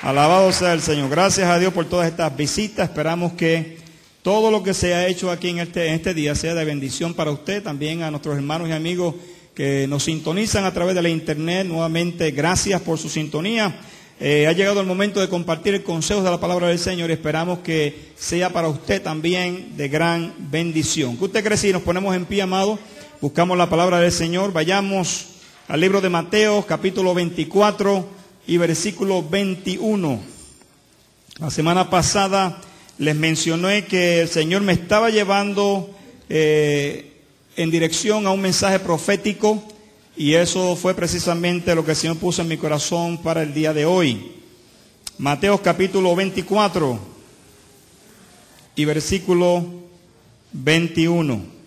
Alabado sea el Señor. Gracias a Dios por todas estas visitas. Esperamos que todo lo que se ha hecho aquí en este día sea de bendición para usted, también a nuestros hermanos y amigos que nos sintonizan a través de la internet. Nuevamente, gracias por su sintonía. Ha llegado el momento de compartir el consejo de la palabra del Señor. Esperamos que sea para usted también de gran bendición. ¿Qué usted cree si nos ponemos en pie, amado? Buscamos la palabra del Señor. Vayamos al libro de Mateo, capítulo 24 y versículo 21. La semana pasada les mencioné que el Señor me estaba llevando en dirección a un mensaje profético, y eso fue precisamente lo que el Señor puso en mi corazón para el día de hoy. Mateo capítulo 24 y versículo 21.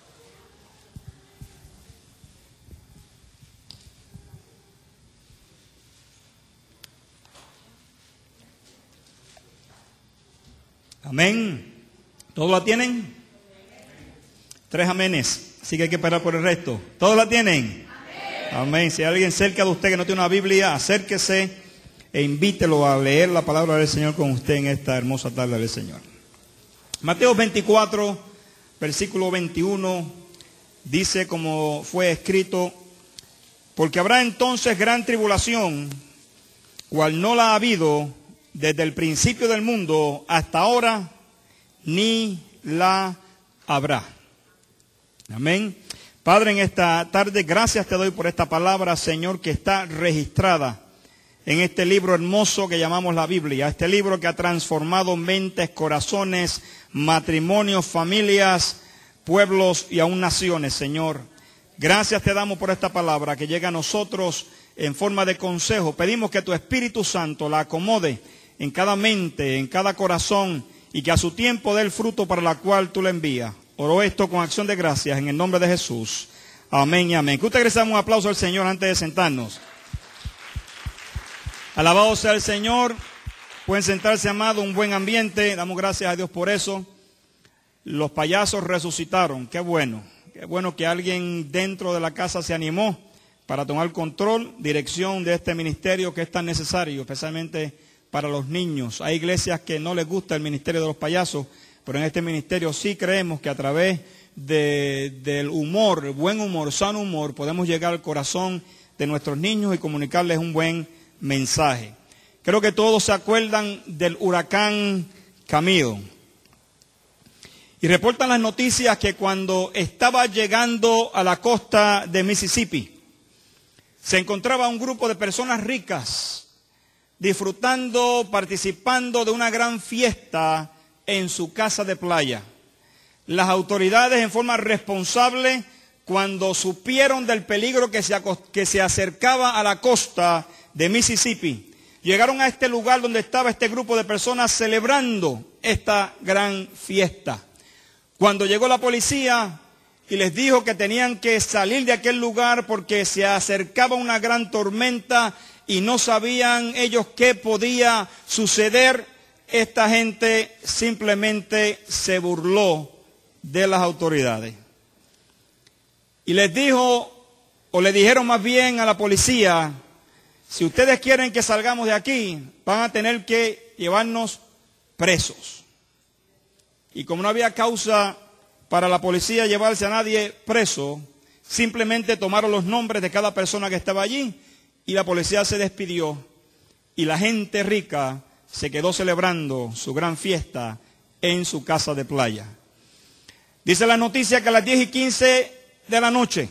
Amén. ¿Todos la tienen? 3 amenes. Así que hay que esperar por el resto. ¿Todos la tienen? Amén. Si hay alguien cerca de usted que no tiene una Biblia, acérquese e invítelo a leer la palabra del Señor con usted en esta hermosa tarde del Señor. Mateo 24, versículo 21, dice como fue escrito: porque habrá entonces gran tribulación, cual no la ha habido desde el principio del mundo hasta ahora, ni la habrá. Amén. Padre, en esta tarde, gracias te doy por esta palabra, Señor, que está registrada en este libro hermoso que llamamos la Biblia. Este libro que ha transformado mentes, corazones, matrimonios, familias, pueblos y aún naciones, Señor. Gracias te damos por esta palabra que llega a nosotros en forma de consejo. Pedimos que tu Espíritu Santo la acomode en cada mente, en cada corazón, y que a su tiempo dé el fruto para la cual tú la envías. Oro esto con acción de gracias en el nombre de Jesús. Amén y amén. Que usted regresamos un aplauso al Señor antes de sentarnos. Alabado sea el Señor. Pueden sentarse, amado, un buen ambiente. Damos gracias a Dios por eso. Los payasos resucitaron. Qué bueno. Qué bueno que alguien dentro de la casa se animó para tomar control, dirección de este ministerio que es tan necesario, especialmente para los niños. Hay iglesias que no les gusta el ministerio de los payasos, pero en este ministerio sí creemos que a través del humor, el buen humor, sano humor, podemos llegar al corazón de nuestros niños y comunicarles un buen mensaje. Creo que todos se acuerdan del huracán Camille. Y reportan las noticias que cuando estaba llegando a la costa de Mississippi, se encontraba un grupo de personas ricas disfrutando, participando de una gran fiesta en su casa de playa. Las autoridades, en forma responsable, cuando supieron del peligro que se acercaba a la costa de Mississippi, llegaron a este lugar donde estaba este grupo de personas celebrando esta gran fiesta. Cuando llegó la policía y les dijo que tenían que salir de aquel lugar porque se acercaba una gran tormenta y no sabían ellos qué podía suceder, esta gente simplemente se burló de las autoridades. Y les dijo, o le dijeron más bien a la policía: si ustedes quieren que salgamos de aquí, van a tener que llevarnos presos. Y como no había causa para la policía llevarse a nadie preso, simplemente tomaron los nombres de cada persona que estaba allí y la policía se despidió, y la gente rica se quedó celebrando su gran fiesta en su casa de playa. Dice la noticia que a las 10:15 de la noche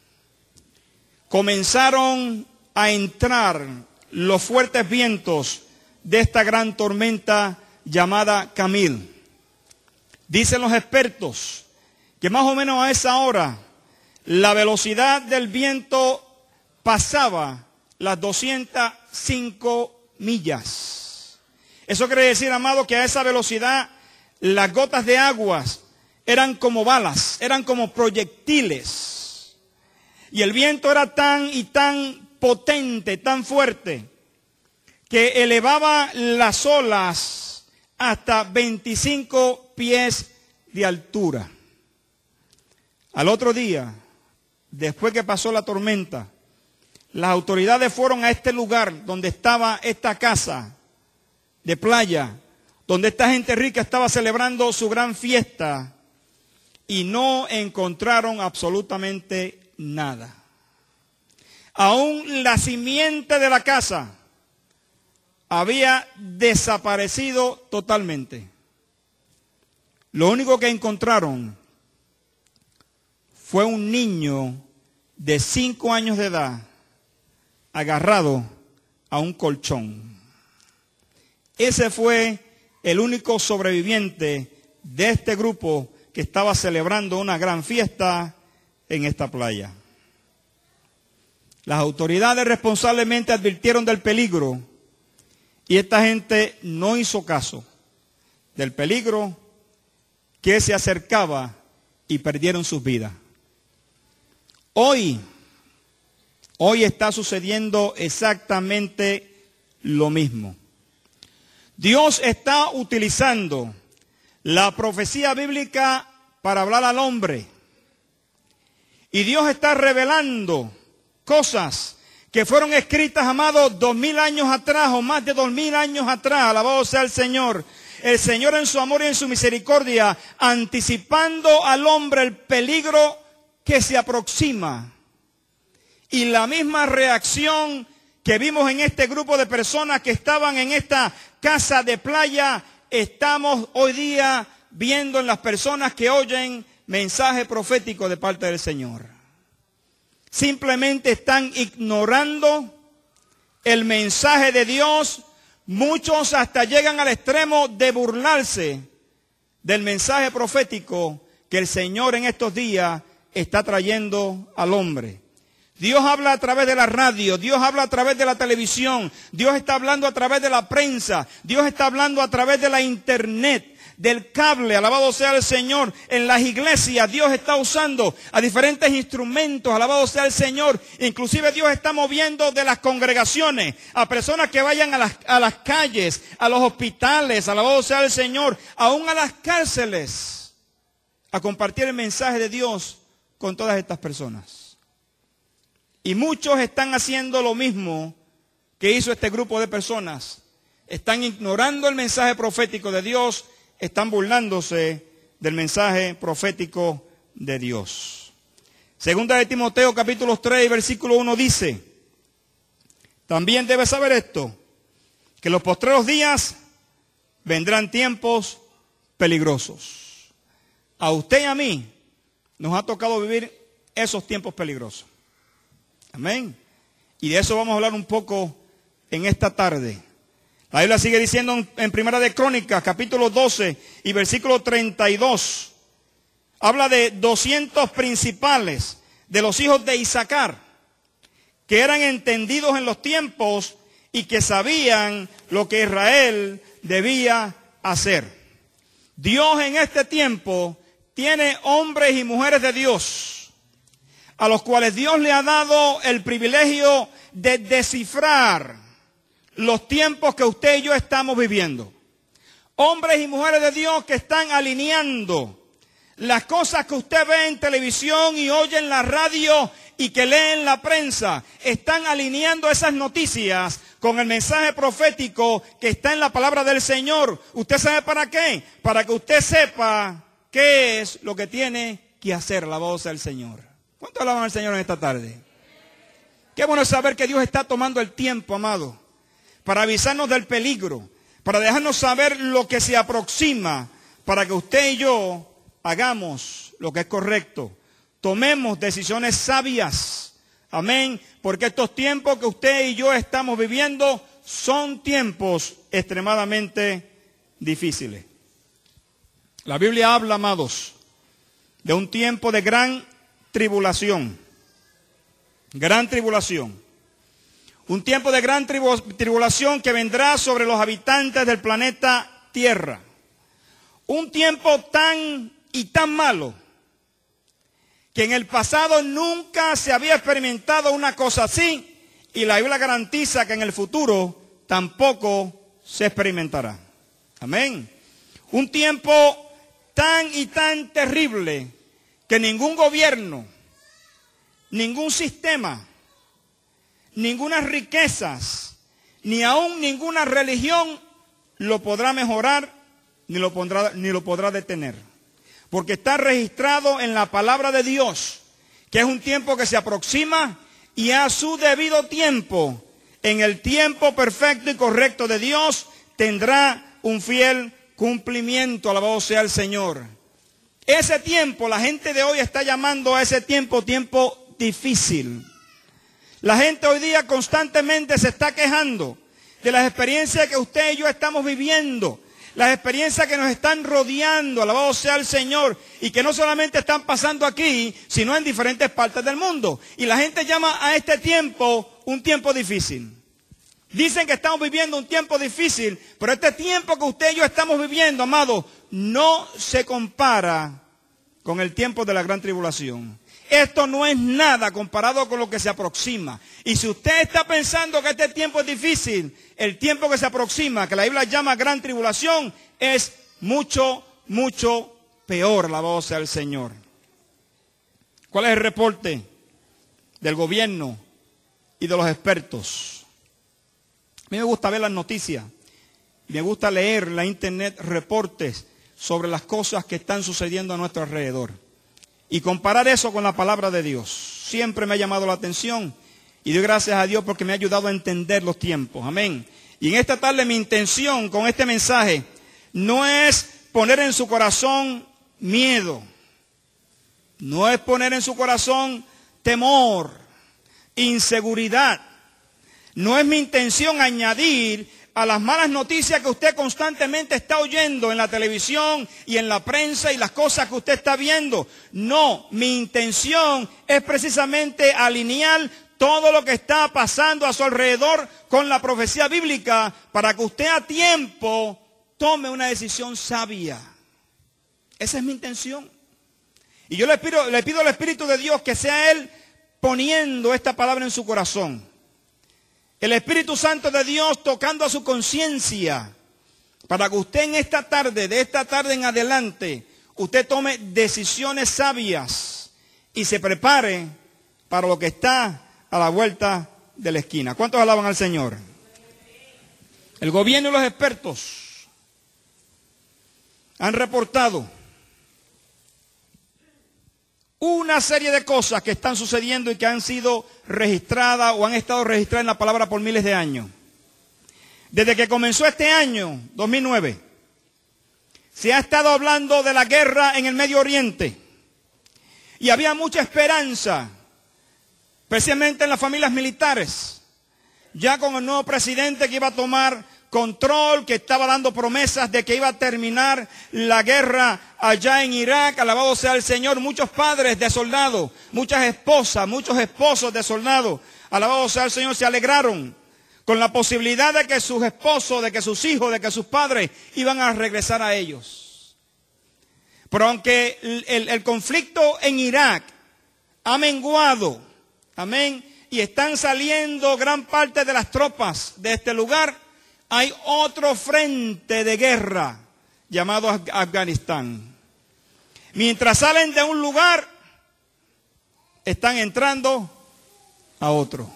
comenzaron a entrar los fuertes vientos de esta gran tormenta llamada Camille. Dicen los expertos que más o menos a esa hora la velocidad del viento pasaba las 205 millas. Eso quiere decir, amado, que a esa velocidad las gotas de aguas eran como balas, eran como proyectiles. Y el viento era tan y tan potente, tan fuerte, que elevaba las olas hasta 25 pies de altura. Al otro día, después que pasó la tormenta, las autoridades fueron a este lugar donde estaba esta casa de playa, donde esta gente rica estaba celebrando su gran fiesta y no encontraron absolutamente nada. Aún la simiente de la casa había desaparecido totalmente. Lo único que encontraron fue un niño de 5 años de edad agarrado a un colchón. Ese fue el único sobreviviente de este grupo que estaba celebrando una gran fiesta en esta playa. Las autoridades responsablemente advirtieron del peligro y esta gente no hizo caso del peligro que se acercaba y perdieron sus vidas. Hoy está sucediendo exactamente lo mismo. Dios está utilizando la profecía bíblica para hablar al hombre. Y Dios está revelando cosas que fueron escritas, amados, 2000 años atrás o más de 2000 años atrás. Alabado sea el Señor. El Señor en su amor y en su misericordia, anticipando al hombre el peligro que se aproxima. Y la misma reacción que vimos en este grupo de personas que estaban en esta casa de playa, estamos hoy día viendo en las personas que oyen mensaje profético de parte del Señor. Simplemente están ignorando el mensaje de Dios. Muchos hasta llegan al extremo de burlarse del mensaje profético que el Señor en estos días está trayendo al hombre. Dios habla a través de la radio, Dios habla a través de la televisión, Dios está hablando a través de la prensa, Dios está hablando a través de la internet, del cable. Alabado sea el Señor. En las iglesias Dios está usando a diferentes instrumentos, alabado sea el Señor. Inclusive Dios está moviendo de las congregaciones a personas que vayan a las calles, a los hospitales, alabado sea el Señor, aún a las cárceles, a compartir el mensaje de Dios con todas estas personas. Y muchos están haciendo lo mismo que hizo este grupo de personas. Están ignorando el mensaje profético de Dios, están burlándose del mensaje profético de Dios. Segunda de Timoteo capítulo 3 versículo 1 dice: también debes saber esto, que en los postreros días vendrán tiempos peligrosos. A usted y a mí nos ha tocado vivir esos tiempos peligrosos. Amén. Y de eso vamos a hablar un poco en esta tarde. La Biblia sigue diciendo en Primera de Crónicas, capítulo 12 y versículo 32. Habla de 200 principales de los hijos de Isaacar, que eran entendidos en los tiempos y que sabían lo que Israel debía hacer. Dios en este tiempo tiene hombres y mujeres de Dios, a los cuales Dios le ha dado el privilegio de descifrar los tiempos que usted y yo estamos viviendo. Hombres y mujeres de Dios que están alineando las cosas que usted ve en televisión y oye en la radio y que lee en la prensa. Están alineando esas noticias con el mensaje profético que está en la palabra del Señor. ¿Usted sabe para qué? Para que usted sepa qué es lo que tiene que hacer, la voz del Señor. ¿Cuánto alaban al Señor en esta tarde? Qué bueno saber que Dios está tomando el tiempo, amado, para avisarnos del peligro, para dejarnos saber lo que se aproxima, para que usted y yo hagamos lo que es correcto, tomemos decisiones sabias, amén, porque estos tiempos que usted y yo estamos viviendo son tiempos extremadamente difíciles. La Biblia habla, amados, de un tiempo de gran tribulación, un tiempo de gran tribulación que vendrá sobre los habitantes del planeta Tierra. Un tiempo tan y tan malo que en el pasado nunca se había experimentado una cosa así, y la Biblia garantiza que en el futuro tampoco se experimentará. Amén. Un tiempo tan y tan terrible que ningún gobierno, ningún sistema, ninguna riquezas, ni aún ninguna religión lo podrá mejorar ni lo podrá detener. Porque está registrado en la palabra de Dios, que es un tiempo que se aproxima y a su debido tiempo, en el tiempo perfecto y correcto de Dios, tendrá un fiel cumplimiento. Alabado sea el Señor. Ese tiempo, la gente de hoy está llamando a ese tiempo difícil. La gente hoy día constantemente se está quejando de las experiencias que usted y yo estamos viviendo, las experiencias que nos están rodeando, alabado sea el Señor, y que no solamente están pasando aquí, sino en diferentes partes del mundo. Y la gente llama a este tiempo un tiempo difícil. Dicen que estamos viviendo un tiempo difícil, pero este tiempo que usted y yo estamos viviendo, amado, no se compara con el tiempo de la gran tribulación. Esto no es nada comparado con lo que se aproxima. Y si usted está pensando que este tiempo es difícil, el tiempo que se aproxima, que la Biblia llama gran tribulación, es mucho, mucho peor. Alabado sea el Señor. ¿Cuál es el reporte del gobierno y de los expertos? A mí me gusta ver las noticias. Me gusta leer en la internet reportes sobre las cosas que están sucediendo a nuestro alrededor. Y comparar eso con la palabra de Dios. Siempre me ha llamado la atención. Y doy gracias a Dios porque me ha ayudado a entender los tiempos. Amén. Y en esta tarde mi intención con este mensaje no es poner en su corazón miedo. No es poner en su corazón temor, inseguridad. No es mi intención añadir a las malas noticias que usted constantemente está oyendo en la televisión y en la prensa y las cosas que usted está viendo. No, mi intención es precisamente alinear todo lo que está pasando a su alrededor con la profecía bíblica para que usted a tiempo tome una decisión sabia. Esa es mi intención. Y yo le pido al Espíritu de Dios que sea Él poniendo esta palabra en su corazón. El Espíritu Santo de Dios tocando a su conciencia para que usted en esta tarde, de esta tarde en adelante, usted tome decisiones sabias y se prepare para lo que está a la vuelta de la esquina. ¿Cuántos alaban al Señor? El gobierno y los expertos han reportado una serie de cosas que están sucediendo y que han sido registradas o han estado registradas en la palabra por miles de años. Desde que comenzó este año, 2009, se ha estado hablando de la guerra en el Medio Oriente. Y había mucha esperanza, especialmente en las familias militares, ya con el nuevo presidente que iba a tomar control, que estaba dando promesas de que iba a terminar la guerra allá en Irak. Alabado sea el Señor. Muchos padres de soldados, muchas esposas, muchos esposos de soldados, alabado sea el Señor, se alegraron con la posibilidad de que sus esposos, de que sus hijos, de que sus padres iban a regresar a ellos. Pero aunque el conflicto en Irak ha menguado, amén, y están saliendo gran parte de las tropas de este lugar, hay otro frente de guerra llamado Afganistán. Mientras salen de un lugar, están entrando a otro.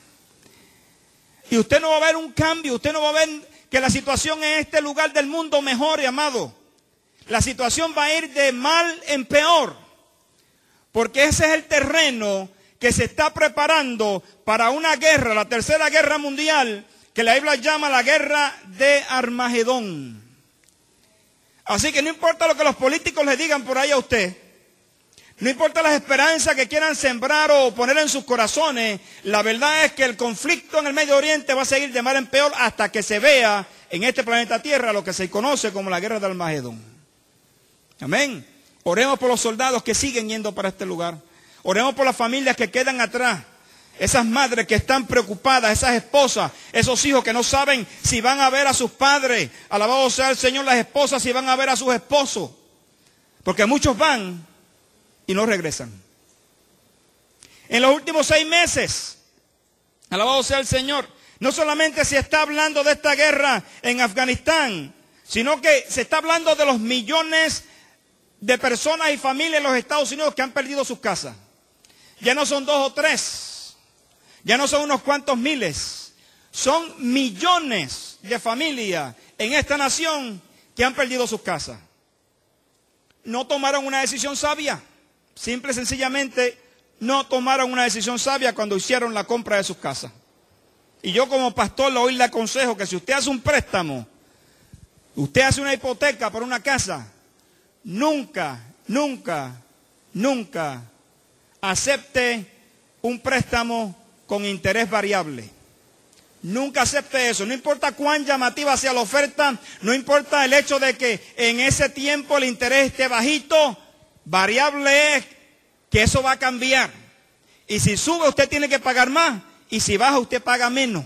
Y usted no va a ver un cambio, usted no va a ver que la situación en este lugar del mundo mejore, amado. La situación va a ir de mal en peor, porque ese es el terreno que se está preparando para una guerra, la tercera guerra mundial, que la Biblia llama la guerra de Armagedón. Así que no importa lo que los políticos le digan por ahí a usted, no importa las esperanzas que quieran sembrar o poner en sus corazones, la verdad es que el conflicto en el Medio Oriente va a seguir de mal en peor hasta que se vea en este planeta Tierra lo que se conoce como la guerra de Armagedón. Amén. Oremos por los soldados que siguen yendo para este lugar. Oremos por las familias que quedan atrás. Esas madres que están preocupadas, esas esposas, esos hijos que no saben si van a ver a sus padres. Alabado sea el Señor, las esposas si van a ver a sus esposos. Porque muchos van y no regresan. En los últimos 6 meses, alabado sea el Señor, no solamente se está hablando de esta guerra en Afganistán, sino que se está hablando de los millones de personas y familias en los Estados Unidos que han perdido sus casas. Ya no son 2 o 3. Ya no son unos cuantos miles, son millones de familia en esta nación que han perdido sus casas. No tomaron una decisión sabia. Simple y sencillamente no tomaron una decisión sabia cuando hicieron la compra de sus casas. Y yo como pastor hoy le aconsejo que si usted hace un préstamo, usted hace una hipoteca por una casa, nunca acepte un préstamo con interés variable. Nunca acepte eso. No importa cuán llamativa sea la oferta, no importa el hecho de que en ese tiempo el interés esté bajito, variable es que eso va a cambiar. Y si sube usted tiene que pagar más, y si baja usted paga menos.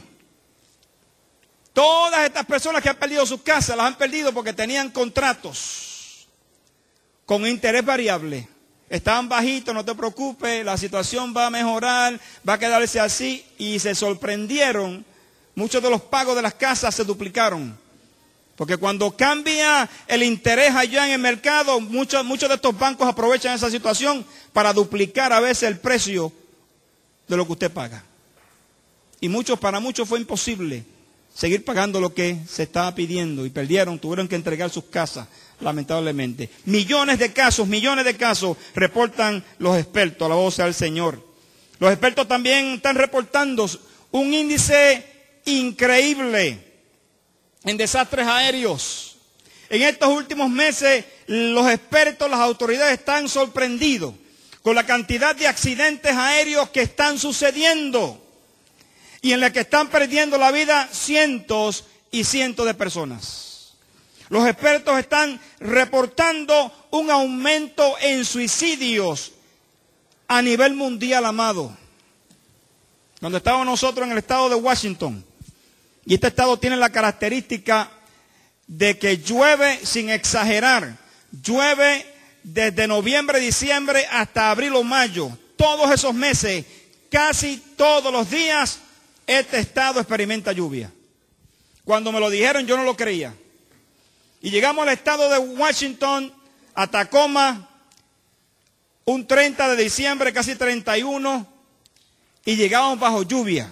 Todas estas personas que han perdido sus casas las han perdido porque tenían contratos con interés variable. Estaban bajitos, no te preocupes, la situación va a mejorar, va a quedarse así, y se sorprendieron. Muchos de los pagos de las casas se duplicaron. Porque cuando cambia el interés allá en el mercado, muchos de estos bancos aprovechan esa situación para duplicar a veces el precio de lo que usted paga. Y para muchos fue imposible seguir pagando lo que se estaba pidiendo y tuvieron que entregar sus casas, lamentablemente. Millones de casos reportan los expertos, alabado sea el Señor. Los expertos también están reportando un índice increíble en desastres aéreos. En estos últimos meses, los expertos, las autoridades están sorprendidos con la cantidad de accidentes aéreos que están sucediendo y en la que están perdiendo la vida cientos y cientos de personas. Los expertos están reportando un aumento en suicidios a nivel mundial, amado. Cuando estábamos nosotros en el estado de Washington, y este estado tiene la característica de que llueve sin exagerar, llueve desde noviembre, diciembre hasta abril o mayo. Todos esos meses, casi todos los días, este estado experimenta lluvia. Cuando me lo dijeron yo no lo creía. Y llegamos al estado de Washington, a Tacoma, un 30 de diciembre, casi 31, y llegamos bajo lluvia.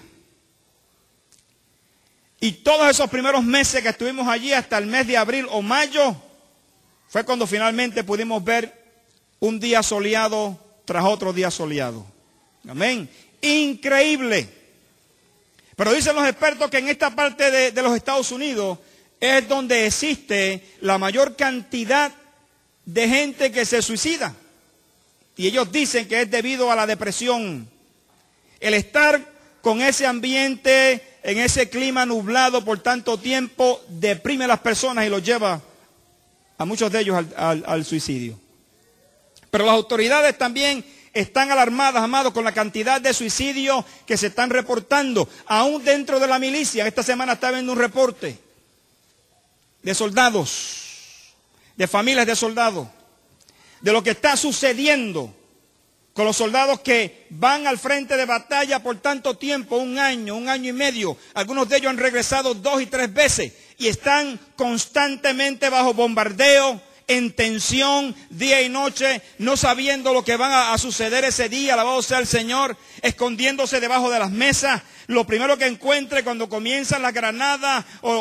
Y todos esos primeros meses que estuvimos allí, hasta el mes de abril o mayo, fue cuando finalmente pudimos ver un día soleado tras otro día soleado. Amén. Increíble. Pero dicen los expertos que en esta parte de los Estados Unidos es donde existe la mayor cantidad de gente que se suicida. Y ellos dicen que es debido a la depresión. El estar con ese ambiente, en ese clima nublado por tanto tiempo, deprime a las personas y los lleva a muchos de ellos al suicidio. Pero las autoridades también están alarmadas, amados, con la cantidad de suicidios que se están reportando, aún dentro de la milicia. Esta semana estaba viendo un reporte de soldados, de familias de soldados, de lo que está sucediendo con los soldados que van al frente de batalla por tanto tiempo, un año y medio. Algunos de ellos han regresado 2 y 3 veces y están constantemente bajo bombardeo, en tensión, día y noche, no sabiendo lo que va a suceder ese día, alabado sea el Señor, escondiéndose debajo de las mesas. Lo primero que encuentre cuando comienzan las granadas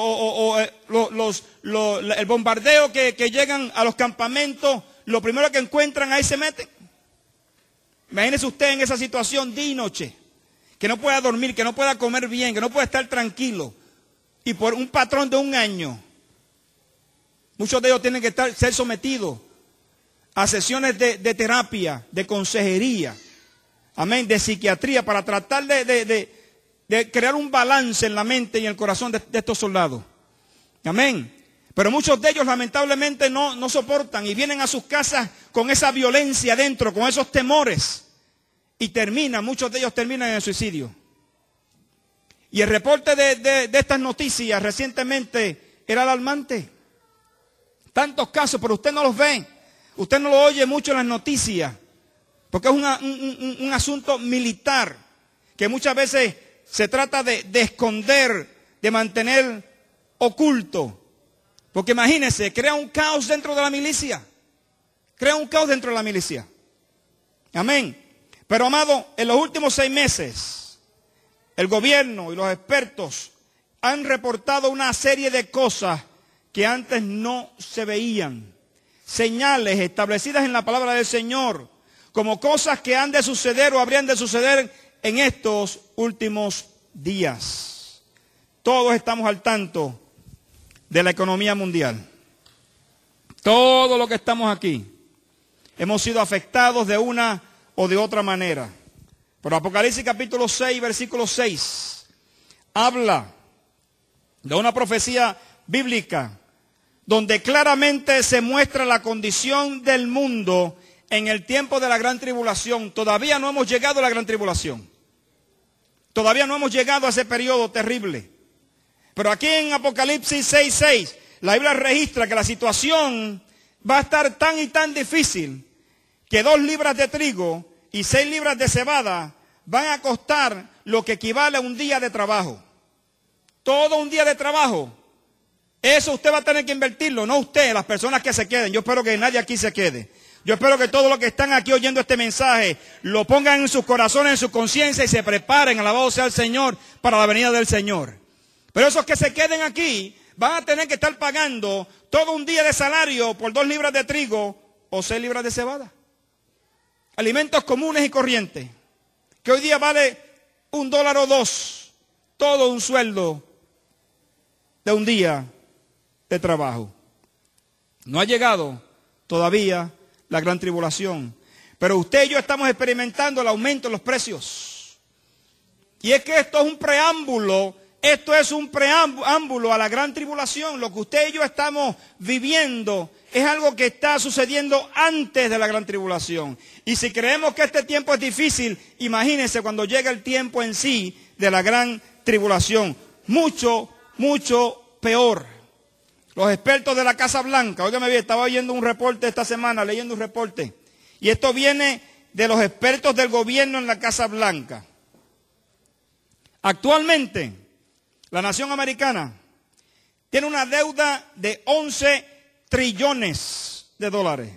el bombardeo que llegan a los campamentos, lo primero que encuentran ahí se meten. Imagínese usted en esa situación día y noche, que no pueda dormir, que no pueda comer bien, que no pueda estar tranquilo, y por un patrón de un año. Muchos de ellos tienen que ser sometidos a sesiones de terapia, de consejería, amén, de psiquiatría, para tratar de crear un balance en la mente y en el corazón de estos soldados. Amén. Pero muchos de ellos lamentablemente no soportan y vienen a sus casas con esa violencia dentro, con esos temores. Y muchos de ellos terminan en el suicidio. Y el reporte de estas noticias recientemente era alarmante. Tantos casos, pero usted no los ve. Usted no lo oye mucho en las noticias. Porque es un asunto militar que muchas veces se trata de esconder, de mantener oculto. Porque imagínense, crea un caos dentro de la milicia. Crea un caos dentro de la milicia. Amén. Pero amado, en los últimos 6 meses, el gobierno y los expertos han reportado una serie de cosas que antes no se veían. Señales establecidas en la palabra del Señor, como cosas que han de suceder o habrían de suceder en estos últimos días. Todos estamos al tanto de la economía mundial. Todos los que estamos aquí hemos sido afectados de una o de otra manera. Pero Apocalipsis capítulo 6, versículo 6, habla de una profecía bíblica donde claramente se muestra la condición del mundo en el tiempo de la gran tribulación. Todavía no hemos llegado a la gran tribulación. Todavía no hemos llegado a ese periodo terrible. Pero aquí en Apocalipsis 6:6, la Biblia registra que la situación va a estar tan y tan difícil que 2 libras de trigo y 6 libras de cebada van a costar lo que equivale a un día de trabajo. Todo un día de trabajo. Eso usted va a tener que invertirlo, no usted, las personas que se queden. Yo espero que nadie aquí se quede. Yo espero que todos los que están aquí oyendo este mensaje lo pongan en sus corazones, en su conciencia y se preparen, alabado sea el Señor, para la venida del Señor. Pero esos que se queden aquí van a tener que estar pagando todo un día de salario por 2 libras de trigo o 6 libras de cebada. Alimentos comunes y corrientes, que hoy día vale $1 o 2, todo un sueldo de un día de trabajo. No ha llegado todavía la gran tribulación, pero usted y yo estamos experimentando el aumento de los precios. Y es que esto es un preámbulo a la gran tribulación. Lo que usted y yo estamos viviendo es algo que está sucediendo antes de la gran tribulación. Y si creemos que este tiempo es difícil, imagínense cuando llegue el tiempo en sí de la gran tribulación. Mucho, mucho peor. Los expertos de la Casa Blanca, óigame bien, estaba oyendo un reporte esta semana, leyendo un reporte. Y esto viene de los expertos del gobierno en la Casa Blanca. Actualmente, la nación americana tiene una deuda de 11 trillones de dólares.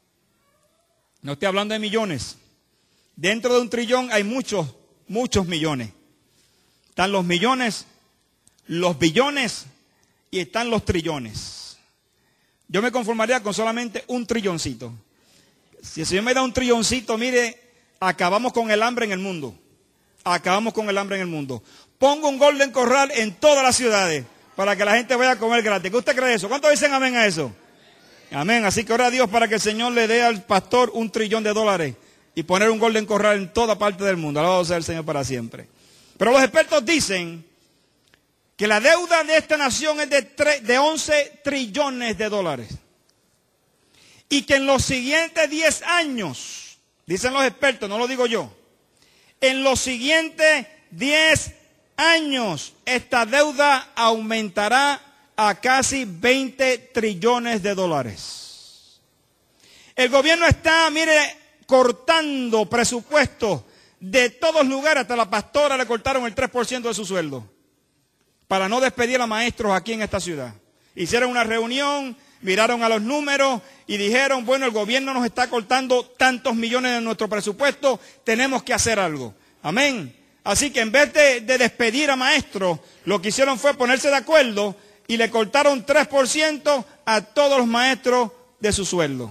No estoy hablando de millones. Dentro de un trillón hay muchos, muchos millones. Están los millones, los billones y están los trillones. Yo me conformaría con solamente un trilloncito. Si el Señor me da un trilloncito, mire, acabamos con el hambre en el mundo. Acabamos con el hambre en el mundo. Pongo un Golden Corral en todas las ciudades para que la gente vaya a comer gratis. ¿Qué usted cree eso? ¿Cuántos dicen amén a eso? Amén. Así que ora a Dios para que el Señor le dé al pastor $1 trillón y poner un Golden Corral en toda parte del mundo. Alabado sea el Señor para siempre. Pero los expertos dicen que la deuda de esta nación es de 11 trillones de dólares. Y que en los siguientes 10 años, dicen los expertos, no lo digo yo, en los siguientes 10 años esta deuda aumentará a casi 20 trillones de dólares. El gobierno está, mire, cortando presupuestos de todos lugares. Hasta la pastora le cortaron el 3% de su sueldo para no despedir a maestros aquí en esta ciudad. Hicieron una reunión, miraron a los números y dijeron, bueno, el gobierno nos está cortando tantos millones de nuestro presupuesto, tenemos que hacer algo. Amén. Así que en vez de despedir a maestros, lo que hicieron fue ponerse de acuerdo y le cortaron 3% a todos los maestros de su sueldo.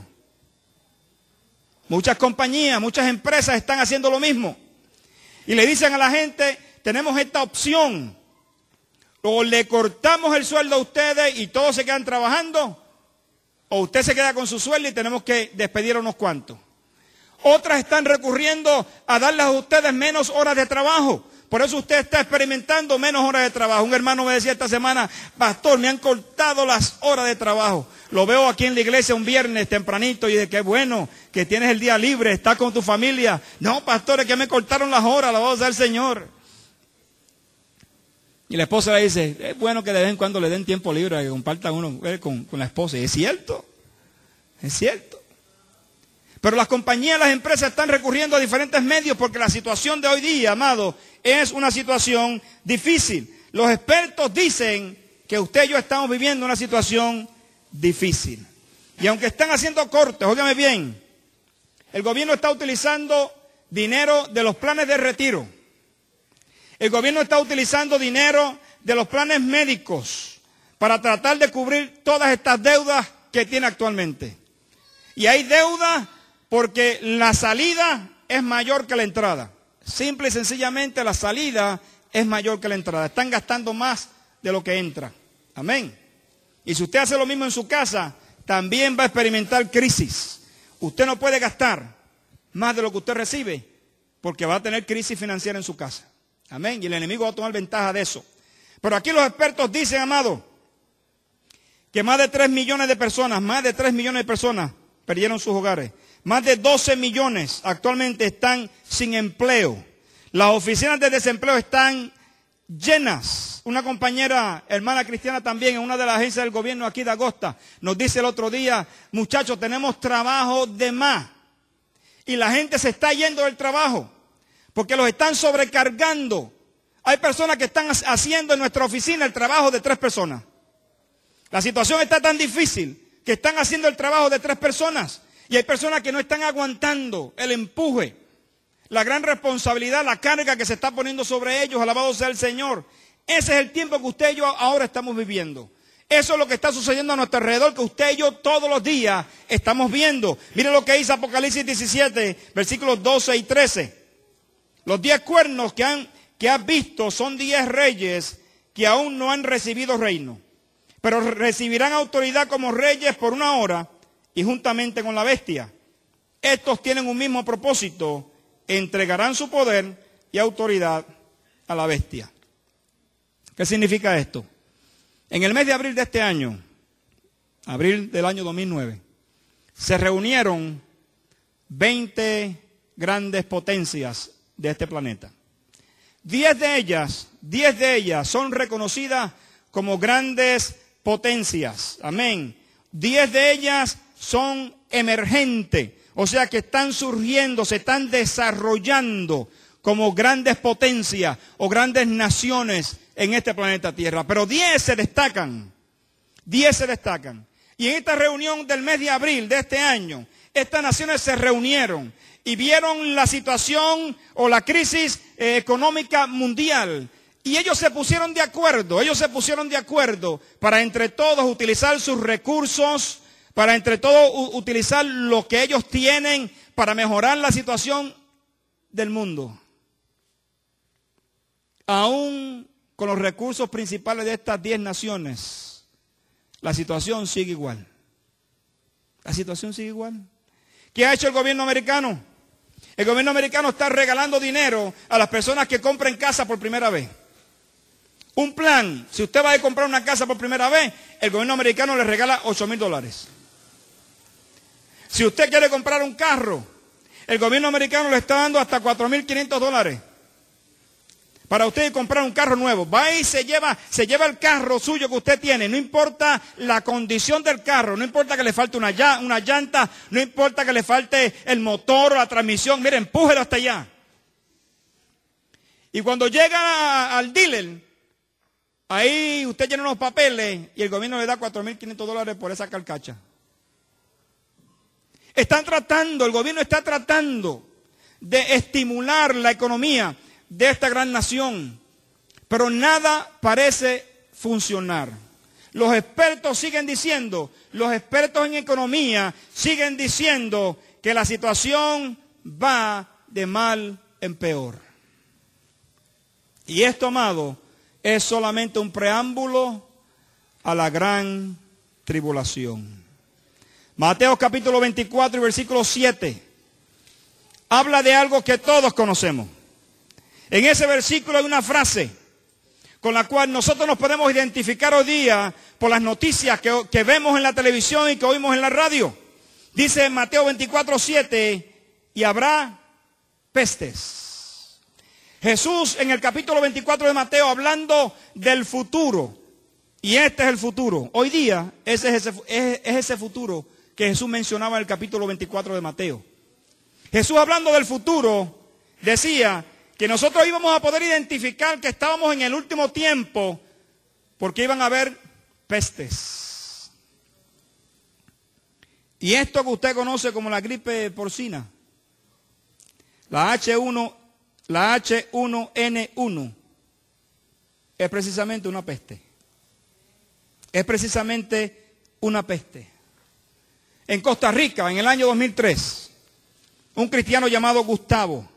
Muchas compañías, muchas empresas están haciendo lo mismo. Y le dicen a la gente, tenemos esta opción. O le cortamos el sueldo a ustedes y todos se quedan trabajando, o usted se queda con su sueldo y tenemos que despedir a unos cuantos. Otras están recurriendo a darles a ustedes menos horas de trabajo. Por eso usted está experimentando menos horas de trabajo. Un hermano me decía esta semana, pastor, me han cortado las horas de trabajo. Lo veo aquí en la iglesia un viernes tempranito y dice, qué bueno que tienes el día libre, estás con tu familia. No, pastor, es que me cortaron las horas, alabado sea el Señor. Y la esposa le dice, es bueno que de vez en cuando le den tiempo libre, que compartan uno con la esposa. Y es cierto, es cierto. Pero las compañías, las empresas están recurriendo a diferentes medios porque la situación de hoy día, amado, es una situación difícil. Los expertos dicen que usted y yo estamos viviendo una situación difícil. Y aunque están haciendo cortes, óigame bien, el gobierno está utilizando dinero de los planes de retiro. El gobierno está utilizando dinero de los planes médicos para tratar de cubrir todas estas deudas que tiene actualmente. Y hay deuda porque la salida es mayor que la entrada. Simple y sencillamente la salida es mayor que la entrada. Están gastando más de lo que entra. Amén. Y si usted hace lo mismo en su casa, también va a experimentar crisis. Usted no puede gastar más de lo que usted recibe porque va a tener crisis financiera en su casa. Amén. Y el enemigo va a tomar ventaja de eso. Pero aquí los expertos dicen, amado, que más de 3 millones de personas perdieron sus hogares. Más de 12 millones actualmente están sin empleo. Las oficinas de desempleo están llenas. Una compañera, hermana cristiana también, en una de las agencias del gobierno aquí de Agosta, nos dice el otro día, muchachos, tenemos trabajo de más. Y la gente se está yendo del trabajo porque los están sobrecargando. Hay personas que están haciendo en nuestra oficina el trabajo de 3 personas. La situación está tan difícil que están haciendo el trabajo de 3 personas. Y hay personas que no están aguantando el empuje, la gran responsabilidad, la carga que se está poniendo sobre ellos. Alabado sea el Señor. Ese es el tiempo que usted y yo ahora estamos viviendo. Eso es lo que está sucediendo a nuestro alrededor, que usted y yo todos los días estamos viendo. Mire lo que dice Apocalipsis 17, versículos 12 y 13. Los 10 cuernos que has visto son 10 reyes que aún no han recibido reino, pero recibirán autoridad como reyes por 1 hora y juntamente con la bestia. Estos tienen un mismo propósito: entregarán su poder y autoridad a la bestia. ¿Qué significa esto? En el mes de abril de este año, abril del año 2009, se reunieron 20 grandes potencias de este planeta. 10 de ellas son reconocidas como grandes potencias. Amén. 10 de ellas son emergentes, o sea que están surgiendo, se están desarrollando como grandes potencias o grandes naciones en este planeta Tierra. Pero 10 se destacan. 10 se destacan. Y en esta reunión del mes de abril de este año, estas naciones se reunieron y vieron la situación o la crisis económica mundial. Y ellos se pusieron de acuerdo para entre todos utilizar sus recursos, para entre todos utilizar lo que ellos tienen para mejorar la situación del mundo. Aún con los recursos principales de estas 10 naciones, la situación sigue igual. La situación sigue igual. ¿Qué ha hecho el gobierno americano? El gobierno americano está regalando dinero a las personas que compren casa por primera vez. Un plan, si usted va a comprar una casa por primera vez, el gobierno americano le regala $8,000. Si usted quiere comprar un carro, el gobierno americano le está dando hasta $4,500 para usted comprar un carro nuevo. Va y se lleva el carro suyo que usted tiene. No importa la condición del carro, no importa que le falte una llanta, no importa que le falte el motor o la transmisión. Mire, empújelo hasta allá. Y cuando llega al dealer, ahí usted llena unos papeles y el gobierno le da $4,500 por esa carcacha. El gobierno está tratando de estimular la economía de esta gran nación, pero nada parece funcionar. Los expertos en economía siguen diciendo que la situación va de mal en peor. Y esto, amado, es solamente un preámbulo a la gran tribulación. Mateo capítulo 24 y versículo 7 habla de algo que todos conocemos. En ese versículo hay una frase con la cual nosotros nos podemos identificar hoy día por las noticias que vemos en la televisión y que oímos en la radio. Dice en Mateo 24, 7, y habrá pestes. Jesús en el capítulo 24 de Mateo hablando del futuro. Y este es el futuro. Hoy día es ese futuro que Jesús mencionaba en el capítulo 24 de Mateo. Jesús hablando del futuro decía que nosotros íbamos a poder identificar que estábamos en el último tiempo porque iban a haber pestes. Y esto que usted conoce como la gripe porcina, la H1N1, es precisamente una peste. Es precisamente una peste. En Costa Rica, en el año 2003, un cristiano llamado Gustavo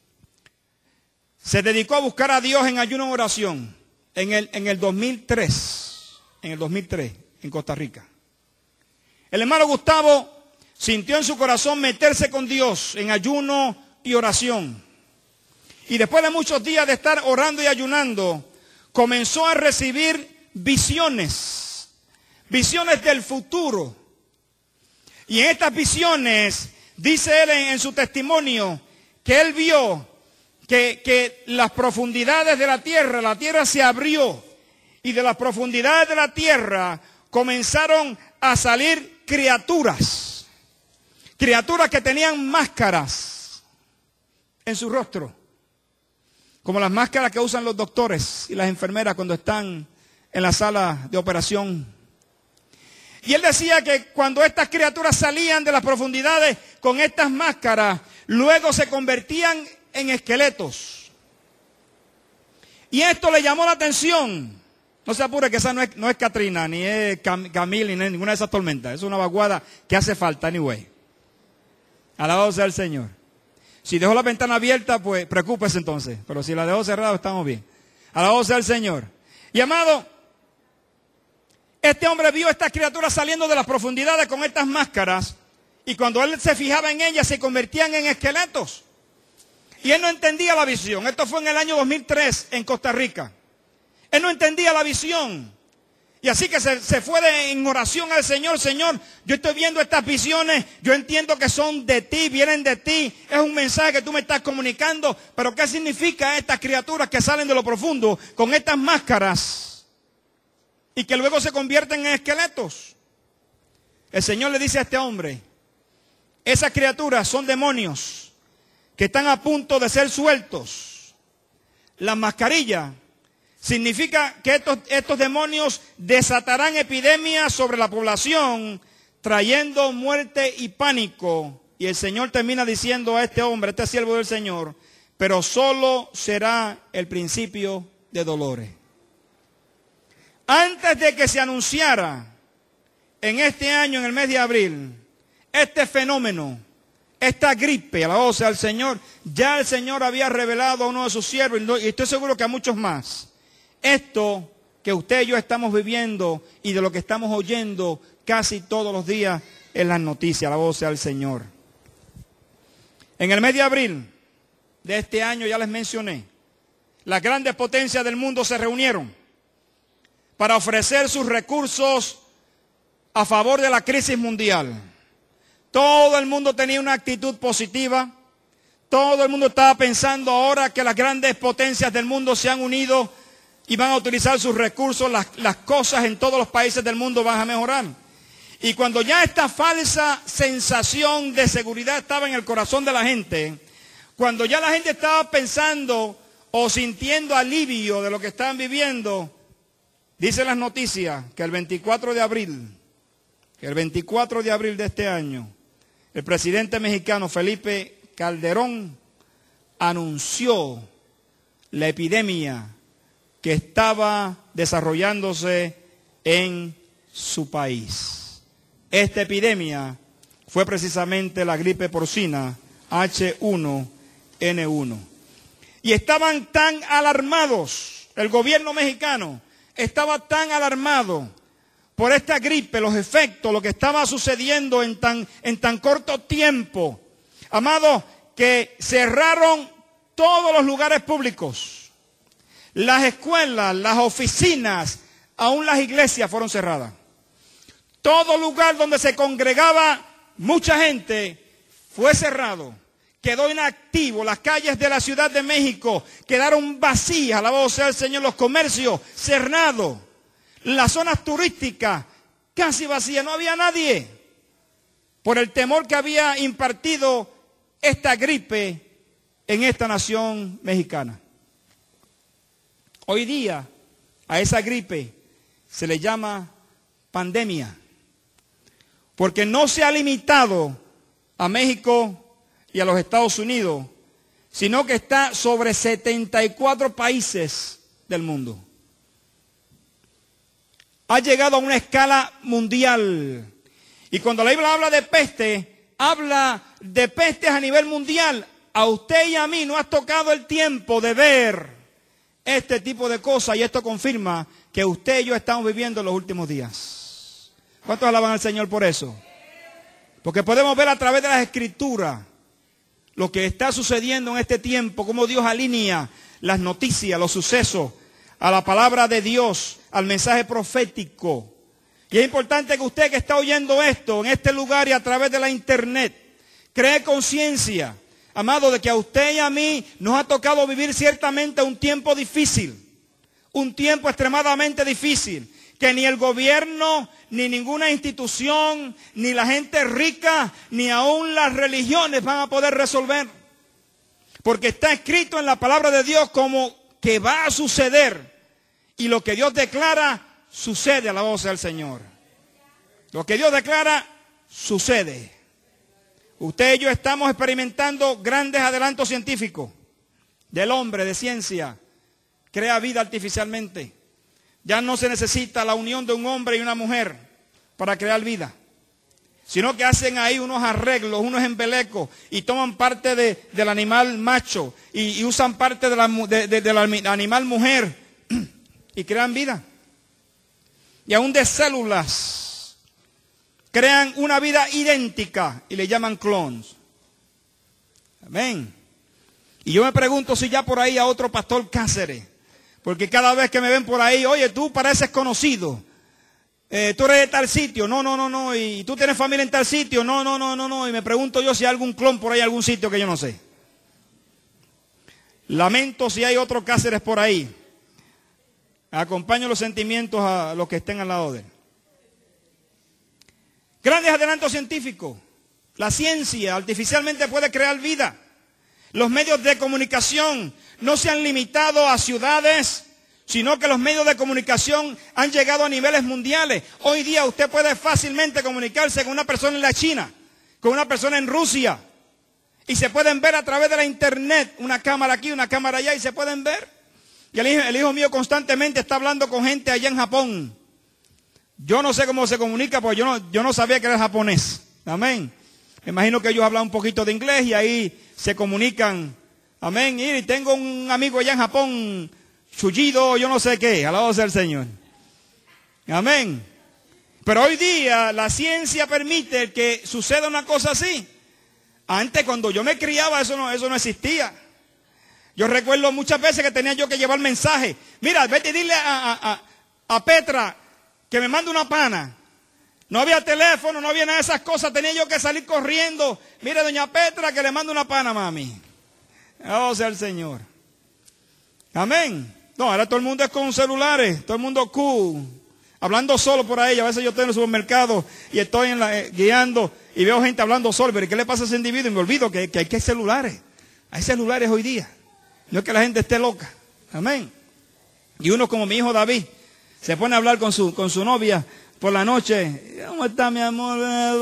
se dedicó a buscar a Dios en ayuno y oración en el 2003, en Costa Rica. El hermano Gustavo sintió en su corazón meterse con Dios en ayuno y oración. Y después de muchos días de estar orando y ayunando, comenzó a recibir visiones del futuro. Y en estas visiones, dice él en su testimonio, que él vio que las profundidades de la tierra se abrió. Y de las profundidades de la tierra comenzaron a salir criaturas que tenían máscaras en su rostro, como las máscaras que usan los doctores y las enfermeras cuando están en la sala de operación. Y él decía que cuando estas criaturas salían de las profundidades con estas máscaras, luego se convertían en esqueletos. Y esto le llamó la atención. No se apure que esa no es Katrina, ni es Camille, ni ninguna de esas tormentas. Es una vaguada que hace falta, anyway. Alabado sea el Señor. Si dejó la ventana abierta, pues preocúpese entonces. Pero si la dejó cerrada, estamos bien. Alabado sea el Señor. Y amado, este hombre vio a estas criaturas saliendo de las profundidades con estas máscaras. Y cuando él se fijaba en ellas, se convertían en esqueletos. Y él no entendía la visión. Esto fue en el año 2003 en Costa Rica. Él no entendía la visión. Y así que se fue en oración al Señor. Señor, yo estoy viendo estas visiones. Yo entiendo que son de ti, vienen de ti. Es un mensaje que tú me estás comunicando. Pero ¿qué significa estas criaturas que salen de lo profundo con estas máscaras y que luego se convierten en esqueletos? El Señor le dice a este hombre, esas criaturas son demonios que están a punto de ser sueltos. La mascarilla significa que estos demonios desatarán epidemias sobre la población, trayendo muerte y pánico. Y el Señor termina diciendo a este hombre, este siervo del Señor, pero solo será el principio de dolores. Antes de que se anunciara en este año, en el mes de abril, este fenómeno, esta gripe, alabado sea el Señor, ya el Señor había revelado a uno de sus siervos, y estoy seguro que a muchos más, esto que usted y yo estamos viviendo y de lo que estamos oyendo casi todos los días en las noticias, alabado sea el Señor. En el mes de abril de este año, ya les mencioné, las grandes potencias del mundo se reunieron para ofrecer sus recursos a favor de la crisis mundial. Todo el mundo tenía una actitud positiva. Todo el mundo estaba pensando ahora que las grandes potencias del mundo se han unido y van a utilizar sus recursos, las cosas en todos los países del mundo van a mejorar. Y cuando ya esta falsa sensación de seguridad estaba en el corazón de la gente, cuando ya la gente estaba pensando o sintiendo alivio de lo que estaban viviendo, dicen las noticias que el 24 de abril de este año, el presidente mexicano Felipe Calderón anunció la epidemia que estaba desarrollándose en su país. Esta epidemia fue precisamente la gripe porcina H1N1. Y estaban tan alarmados, el gobierno mexicano estaba tan alarmado por esta gripe, los efectos, lo que estaba sucediendo en tan corto tiempo, amados, que cerraron todos los lugares públicos. Las escuelas, las oficinas, aún las iglesias fueron cerradas. Todo lugar donde se congregaba mucha gente fue cerrado. Quedó inactivo. Las calles de la Ciudad de México quedaron vacías. Alabado sea el Señor. Los comercios cerrados. Las zonas turísticas casi vacías. No había nadie. Por el temor que había impartido esta gripe en esta nación mexicana. Hoy día a esa gripe se le llama pandemia, porque no se ha limitado a México y a los Estados Unidos, sino que está sobre 74 países del mundo. ha llegado a una escala mundial. Y cuando la Biblia habla de peste, habla de pestes a nivel mundial. A usted y a mí no ha tocado el tiempo de ver este tipo de cosas, y esto confirma que usted y yo estamos viviendo los últimos días. ¿Cuántos alaban al Señor por eso? Porque podemos ver a través de las Escrituras lo que está sucediendo en este tiempo, cómo Dios alinea las noticias, los sucesos, a la palabra de Dios, al mensaje profético. Y es importante que usted que está oyendo esto en este lugar y a través de la internet, cree conciencia, amado, de que a usted y a mí nos ha tocado vivir ciertamente un tiempo difícil, un tiempo extremadamente difícil, que ni el gobierno, ni ninguna institución, ni la gente rica, ni aún las religiones van a poder resolver. Porque está escrito en la palabra de Dios como que va a suceder. Y lo que Dios declara, sucede, alabado sea el Señor. Lo que Dios declara, sucede. Usted y yo estamos experimentando grandes adelantos científicos del hombre, de ciencia. Crea vida artificialmente. Ya no se necesita la unión de un hombre y una mujer para crear vida, sino que hacen ahí unos arreglos, unos embelecos, y toman parte del animal macho y usan parte del animal mujer y crean vida. Y aún de células crean una vida idéntica y le llaman clones. Amén. Y yo me pregunto si ya por ahí a otro pastor Cáceres, porque cada vez que me ven por ahí, oye, tú pareces conocido, tú eres de tal sitio, no, y tú tienes familia en tal sitio, no, y me pregunto yo si hay algún clon por ahí, algún sitio que yo no sé. Lamento si hay otro Cáceres por ahí. Acompaño los sentimientos a los que estén al lado de él. Grandes adelantos científicos. La ciencia artificialmente puede crear vida. Los medios de comunicación no se han limitado a ciudades, sino que los medios de comunicación han llegado a niveles mundiales. Hoy día usted puede fácilmente comunicarse con una persona en la China, con una persona en Rusia, y se pueden ver a través de la internet, una cámara aquí, una cámara allá, y se pueden ver. Y el hijo mío constantemente está hablando con gente allá en Japón. Yo no sé cómo se comunica, porque yo no sabía que era japonés. Amén. Me imagino que ellos hablan un poquito de inglés y ahí se comunican. Amén. Y tengo un amigo allá en Japón, Chullido, yo no sé qué. Alabado sea el Señor. Amén. Pero hoy día la ciencia permite que suceda una cosa así. Antes, cuando yo me criaba, eso no existía. Yo recuerdo muchas veces que tenía yo que llevar mensajes. Mira, vete y dile a Petra que me mande una pana. No había teléfono, no había nada de esas cosas. Tenía yo que salir corriendo. Mire, doña Petra, que le mande una pana, mami. Oh, sea el Señor. Amén. No, ahora todo el mundo es con celulares. Todo el mundo cool. Hablando solo por ahí. A veces yo estoy en el supermercado y estoy guiando y veo gente hablando solo. Pero ¿qué le pasa a ese individuo? Y me olvido que hay celulares. Hay celulares hoy día. No es que la gente esté loca. Amén. Y uno como mi hijo David se pone a hablar con su novia por la noche. ¿Cómo está mi amor?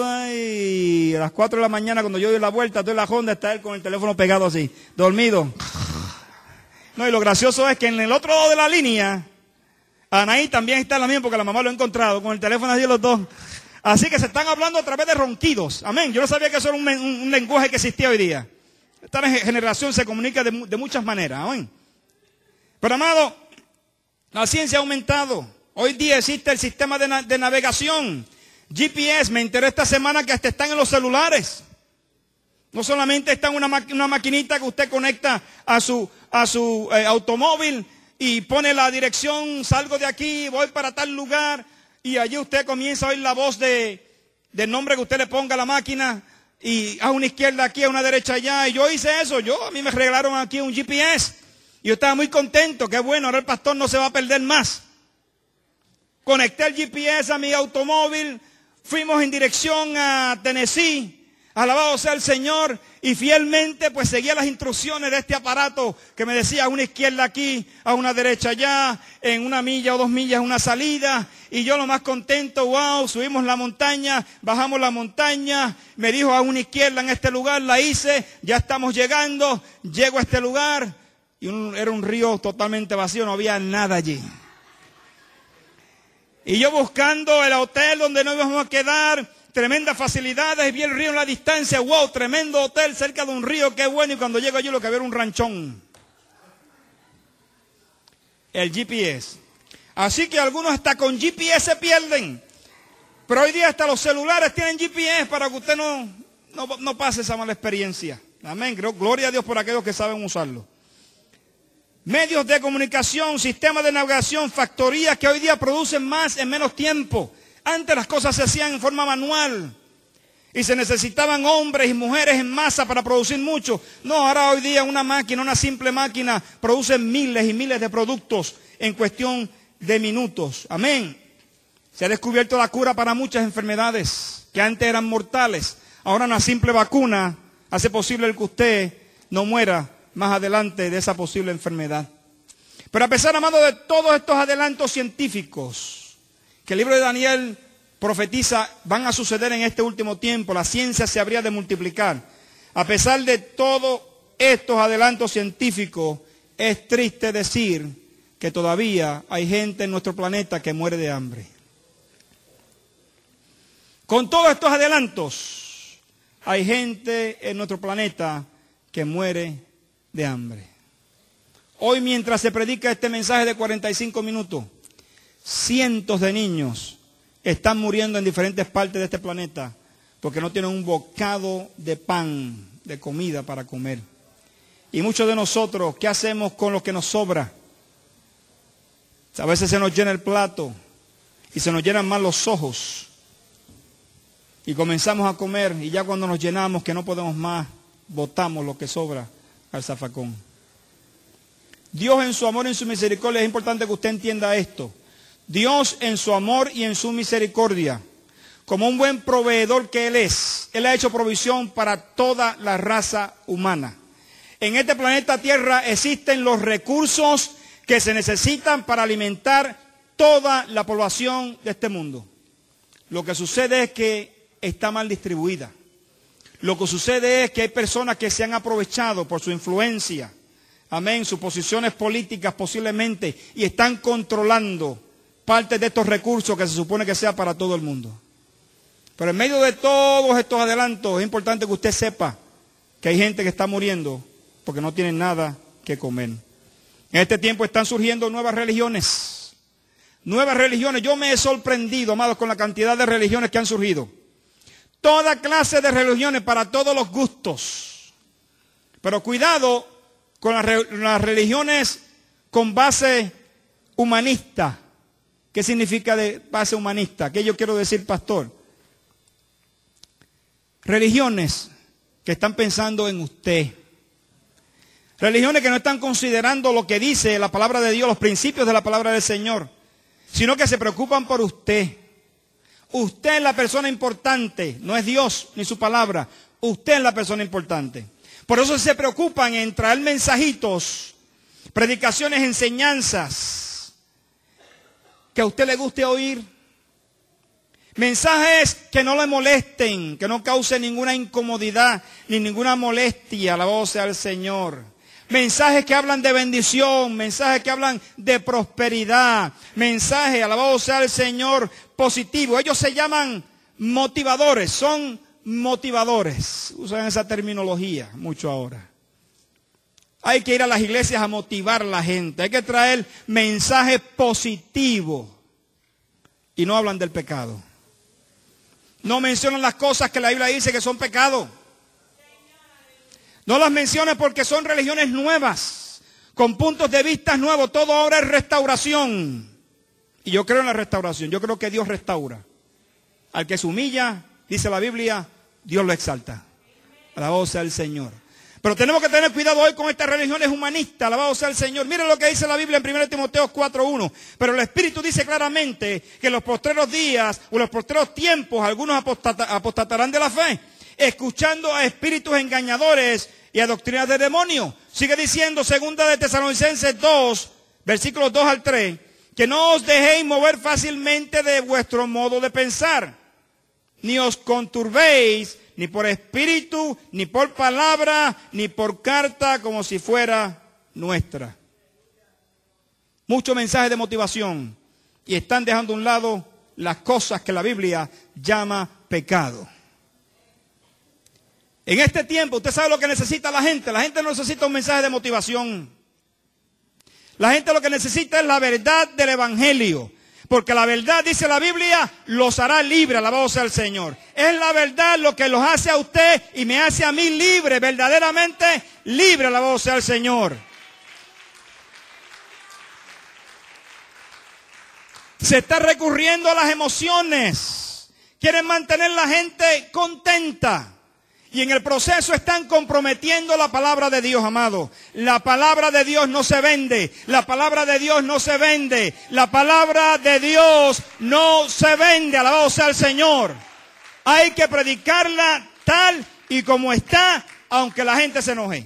Y a las 4 de la mañana cuando yo doy la vuelta, doy la Honda, está él con el teléfono pegado así, dormido. No, y lo gracioso es que en el otro lado de la línea, Anaí también está en la misma porque la mamá lo ha encontrado con el teléfono así los dos. Así que se están hablando a través de ronquidos. Amén. Yo no sabía que eso era un lenguaje que existía hoy día. Esta generación se comunica de muchas maneras. Amén. Pero amado, la ciencia ha aumentado. Hoy día existe el sistema de navegación. GPS, me enteré esta semana que hasta están en los celulares. No solamente está en una maquinita que usted conecta a su automóvil y pone la dirección, salgo de aquí, voy para tal lugar, y allí usted comienza a oír la voz del nombre que usted le ponga a la máquina, y a una izquierda aquí, a una derecha allá, y yo hice eso. A mí me regalaron aquí un GPS, y yo estaba muy contento. Qué bueno, ahora el pastor no se va a perder más. Conecté el GPS a mi automóvil, fuimos en dirección a Tennessee, alabado sea el Señor, y fielmente pues seguía las instrucciones de este aparato que me decía a una izquierda aquí, a una derecha allá, en 1 milla o 2 millas una salida, y yo lo más contento, wow, subimos la montaña, bajamos la montaña, me dijo a una izquierda en este lugar, la hice, ya estamos llegando, llego a este lugar, y era un río totalmente vacío, no había nada allí. Y yo buscando el hotel donde nos íbamos a quedar, tremendas facilidades, vi el río en la distancia, wow, tremendo hotel cerca de un río, qué bueno. Y cuando llego allí lo que había era un ranchón. El GPS. Así que algunos hasta con GPS se pierden. Pero hoy día hasta los celulares tienen GPS para que usted no pase esa mala experiencia. Amén. Gloria a Dios por aquellos que saben usarlo. Medios de comunicación, sistemas de navegación, factorías que hoy día producen más en menos tiempo. Antes las cosas se hacían en forma manual y se necesitaban hombres y mujeres en masa para producir mucho. No, ahora hoy día una máquina, una simple máquina, produce miles y miles de productos en cuestión de minutos. Amén. Se ha descubierto la cura para muchas enfermedades que antes eran mortales. Ahora una simple vacuna hace posible el que usted no muera más adelante de esa posible enfermedad. Pero a pesar, amado, de todos estos adelantos científicos que el libro de Daniel profetiza van a suceder en este último tiempo, la ciencia se habría de multiplicar. A pesar de todos estos adelantos científicos, es triste decir que todavía hay gente en nuestro planeta que muere de hambre. Con todos estos adelantos, hay gente en nuestro planeta que muere de hambre. Hoy, mientras se predica este mensaje de 45 minutos, cientos de niños están muriendo en diferentes partes de este planeta porque no tienen un bocado de pan, de comida para comer. Y muchos de nosotros, ¿qué hacemos con lo que nos sobra? A veces se nos llena el plato y se nos llenan más los ojos. Y comenzamos a comer y ya cuando nos llenamos, que no podemos más, botamos lo que sobra al zafacón. Dios en su amor y en su misericordia, es importante que usted entienda esto. Dios en su amor y en su misericordia, como un buen proveedor que Él es, Él ha hecho provisión para toda la raza humana. En este planeta Tierra existen los recursos que se necesitan para alimentar toda la población de este mundo. Lo que sucede es que está mal distribuida. Lo que sucede es que hay personas que se han aprovechado por su influencia, amén, sus posiciones políticas posiblemente, y están controlando parte de estos recursos que se supone que sea para todo el mundo. Pero en medio de todos estos adelantos es importante que usted sepa que hay gente que está muriendo porque no tienen nada que comer. En este tiempo están surgiendo nuevas religiones. Nuevas religiones. Yo me he sorprendido, amados, con la cantidad de religiones que han surgido. Toda clase de religiones para todos los gustos. Pero cuidado con las religiones con base humanista. ¿Qué significa de base humanista? ¿Qué yo quiero decir, pastor? Religiones que están pensando en usted. Religiones que no están considerando lo que dice la palabra de Dios, los principios de la palabra del Señor, sino que se preocupan por usted. Usted es la persona importante, no es Dios ni su palabra. Usted es la persona importante. Por eso se preocupan en traer mensajitos, predicaciones, enseñanzas que a usted le guste oír. Mensajes que no le molesten, que no causen ninguna incomodidad ni ninguna molestia. Alabado sea el Señor. Mensajes que hablan de bendición, mensajes que hablan de prosperidad, mensajes, alabado sea el Señor, positivo. Ellos se llaman motivadores, son motivadores. Usan esa terminología mucho ahora. Hay que ir a las iglesias a motivar a la gente, hay que traer mensajes positivos y no hablan del pecado. No mencionan las cosas que la Biblia dice que son pecado. No las menciones porque son religiones nuevas, con puntos de vista nuevos. Todo ahora es restauración. Y yo creo en la restauración. Yo creo que Dios restaura. Al que se humilla, dice la Biblia, Dios lo exalta. Alabado sea el Señor. Pero tenemos que tener cuidado hoy con estas religiones humanistas. Alabado sea el Señor. Miren lo que dice la Biblia en 1 Timoteo 4:1. Pero el Espíritu dice claramente que en los postreros días o los postreros tiempos algunos apostatarán de la fe, escuchando a espíritus engañadores y a doctrinas de demonios. Sigue diciendo 2 de Tesalonicenses 2, versículos 2 al 3, que no os dejéis mover fácilmente de vuestro modo de pensar, ni os conturbéis, ni por espíritu, ni por palabra, ni por carta, como si fuera nuestra. Mucho mensaje de motivación. y están dejando a un lado las cosas que la Biblia llama pecado. En este tiempo, usted sabe lo que necesita la gente. La gente no necesita un mensaje de motivación. La gente lo que necesita es la verdad del Evangelio. Porque la verdad, dice la Biblia, los hará libres, alabado sea el Señor. Es la verdad lo que los hace a usted y me hace a mí libre, verdaderamente libre, alabado sea el Señor. Se está recurriendo a las emociones. Quieren mantener la gente contenta. Y en el proceso están comprometiendo la palabra de Dios, amado. La palabra de Dios no se vende. La palabra de Dios no se vende. La palabra de Dios no se vende. Alabado sea el Señor. Hay que predicarla tal y como está, aunque la gente se enoje.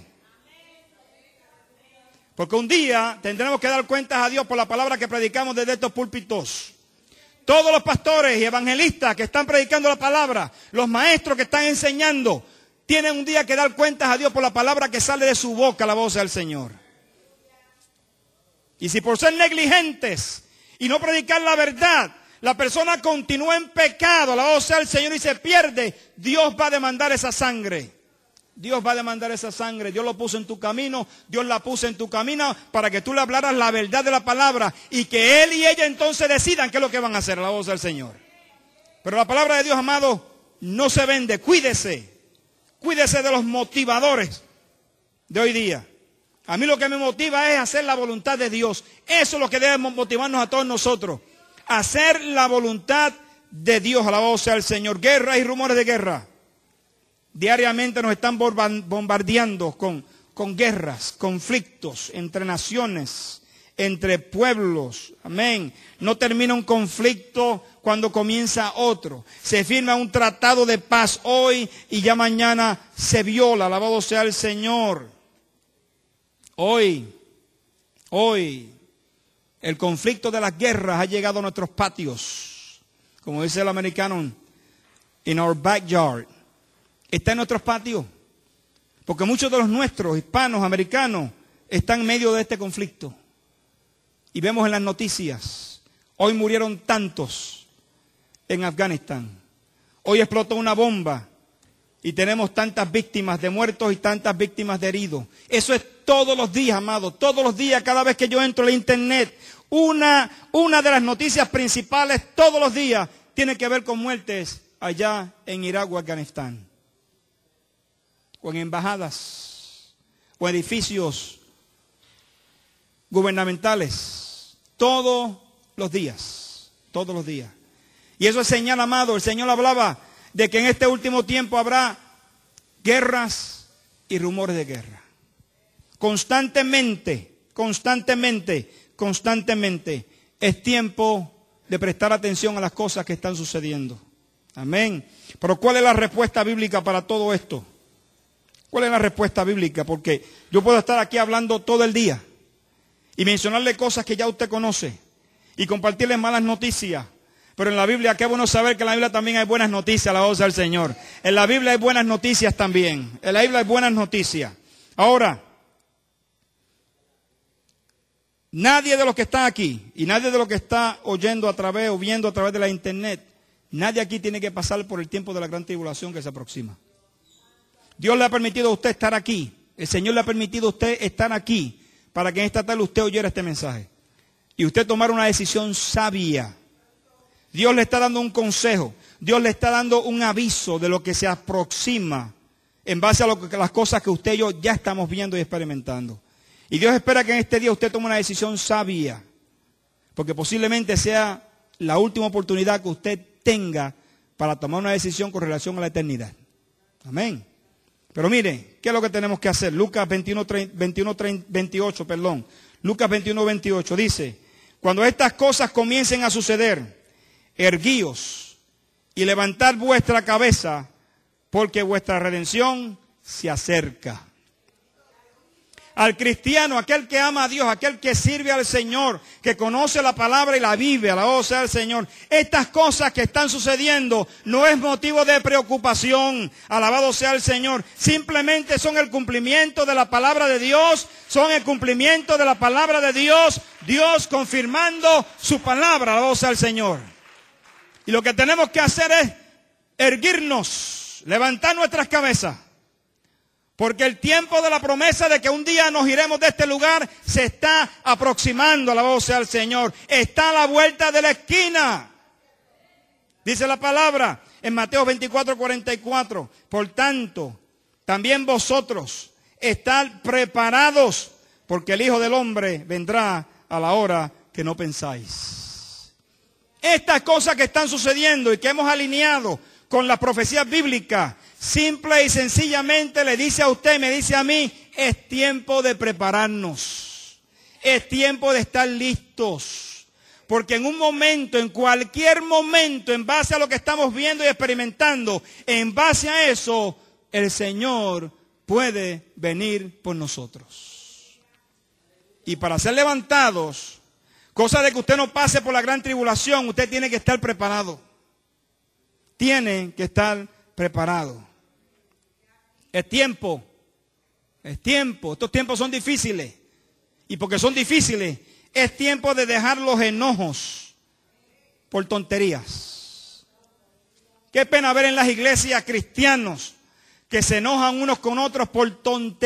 Porque un día tendremos que dar cuentas a Dios por la palabra que predicamos desde estos púlpitos. Todos los pastores y evangelistas que están predicando la palabra, los maestros que están enseñando, tienen un día que dar cuentas a Dios por la palabra que sale de su boca, la voz del Señor. Y si por ser negligentes y no predicar la verdad, la persona continúa en pecado, la voz del Señor, y se pierde, Dios va a demandar esa sangre. Dios va a demandar esa sangre. Dios lo puso en tu camino, Dios la puso en tu camino para que tú le hablaras la verdad de la palabra y que él y ella entonces decidan qué es lo que van a hacer, la voz del Señor. Pero la palabra de Dios, amado, no se vende. Cuídese de los motivadores de hoy día. A mí lo que me motiva es hacer la voluntad de Dios. Eso es lo que debe motivarnos a todos nosotros. Hacer la voluntad de Dios, alabado sea el Señor. Guerras y rumores de guerra. Diariamente nos están bombardeando con guerras, conflictos entre naciones, entre pueblos. Amén. No termina un conflicto cuando comienza otro. Se firma un tratado de paz hoy y ya mañana se viola. Alabado sea el Señor. Hoy, el conflicto de las guerras ha llegado a nuestros patios. Como dice el americano, in our backyard. Está en nuestros patios. Porque muchos de los nuestros, hispanos, americanos, están en medio de este conflicto. Y vemos en las noticias, hoy murieron tantos en Afganistán. Hoy explotó una bomba y tenemos tantas víctimas de muertos y tantas víctimas de heridos. Eso es todos los días, amado, todos los días, cada vez que yo entro en internet. Una de las noticias principales todos los días tiene que ver con muertes allá en Irak o Afganistán. O en embajadas, o edificios gubernamentales, todos los días. Y eso es señal, amado. El Señor hablaba de que en este último tiempo habrá guerras y rumores de guerra. Constantemente, es tiempo de prestar atención a las cosas que están sucediendo. Amén. Pero ¿cuál es la respuesta bíblica para todo esto? ¿Cuál es la respuesta bíblica? Porque yo puedo estar aquí hablando todo el día y mencionarle cosas que ya usted conoce y compartirle malas noticias. Pero en la Biblia, qué bueno saber que en la Biblia también hay buenas noticias, la voz del Señor. En la Biblia hay buenas noticias también. En la Biblia hay buenas noticias. Ahora, nadie de los que están aquí y nadie de los que está oyendo a través o viendo a través de la internet, nadie aquí tiene que pasar por el tiempo de la gran tribulación que se aproxima. Dios le ha permitido a usted estar aquí. El Señor le ha permitido a usted estar aquí para que en esta tarde usted oyera este mensaje. Y usted tomara una decisión sabia. Dios le está dando un consejo. Dios le está dando un aviso de lo que se aproxima en base a las cosas que usted y yo ya estamos viendo y experimentando. Y Dios espera que en este día usted tome una decisión sabia. Porque posiblemente sea la última oportunidad que usted tenga para tomar una decisión con relación a la eternidad. Amén. Pero mire, ¿qué es lo que tenemos que hacer? Lucas 28, Lucas 21, 28 dice, cuando estas cosas comiencen a suceder, erguíos y levantad vuestra cabeza, porque vuestra redención se acerca. Al cristiano, aquel que ama a Dios, aquel que sirve al Señor, que conoce la palabra y la vive, alabado sea el Señor. Estas cosas que están sucediendo no es motivo de preocupación, alabado sea el Señor. Simplemente son el cumplimiento de la palabra de Dios, son el cumplimiento de la palabra de Dios, Dios confirmando su palabra, alabado sea el Señor. Y lo que tenemos que hacer es erguirnos, levantar nuestras cabezas. Porque el tiempo de la promesa de que un día nos iremos de este lugar se está aproximando, alabado sea el Señor. Está a la vuelta de la esquina. Dice la palabra en Mateo 24:44. Por tanto, también vosotros estad preparados, porque el Hijo del Hombre vendrá a la hora que no pensáis. Estas cosas que están sucediendo y que hemos alineado con las profecías bíblicas, simple y sencillamente le dice a usted, me dice a mí, es tiempo de prepararnos. Es tiempo de estar listos. Porque en un momento, en cualquier momento, en base a lo que estamos viendo y experimentando, en base a eso, el Señor puede venir por nosotros. Y para ser levantados, cosa de que usted no pase por la gran tribulación, usted tiene que estar preparado. Tiene que estar preparado. Es tiempo. Estos tiempos son difíciles. Y porque son difíciles, es tiempo de dejar los enojos por tonterías. Qué pena ver en las iglesias cristianos que se enojan unos con otros por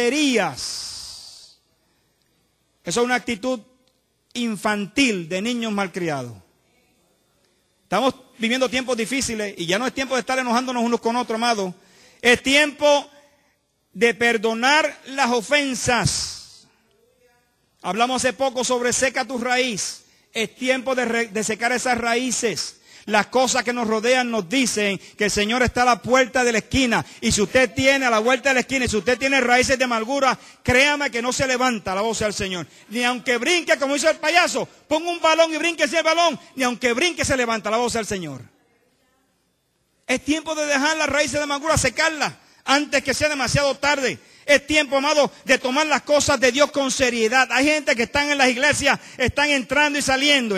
tonterías. Eso es una actitud infantil de niños malcriados. Estamos viviendo tiempos difíciles y ya no es tiempo de estar enojándonos unos con otros, amados. Es tiempo de perdonar las ofensas. Hablamos hace poco sobre seca tu raíz. Es tiempo de secar esas raíces. Las cosas que nos rodean nos dicen que el Señor está a la puerta de la esquina. Y si usted tiene a la vuelta de la esquina, y si usted tiene raíces de amargura, créame que no se levanta, la voz del Señor. Ni aunque brinque, como hizo el payaso, ponga un balón y brinque ese balón, ni aunque brinque se levanta, la voz del Señor. Es tiempo de dejar las raíces de amargura, secarlas, antes que sea demasiado tarde. Es tiempo, amado, de tomar las cosas de Dios con seriedad. Hay gente que están en las iglesias, están entrando y saliendo.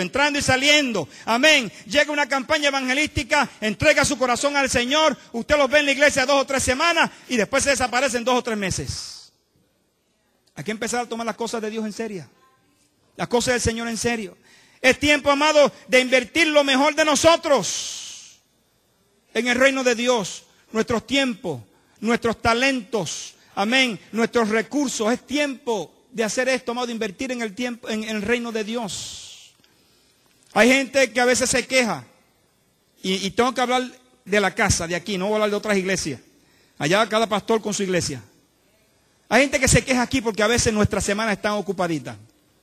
Amén. Llega una campaña evangelística, entrega su corazón al Señor. Usted los ve en la iglesia 2 o 3 semanas y después se desaparecen 2 o 3 meses. Hay que empezar a tomar las cosas de Dios en serio. Las cosas del Señor en serio. Es tiempo, amado, de invertir lo mejor de nosotros en el reino de Dios. Nuestros tiempos, nuestros talentos. Amén, nuestros recursos. Es tiempo de hacer esto, amado, de invertir en el tiempo, en el reino de Dios. Hay gente que a veces se queja, y tengo que hablar de la casa, de aquí, no voy a hablar de otras iglesias. Allá cada pastor con su iglesia. Hay gente que se queja aquí porque a veces nuestras semanas están ocupaditas.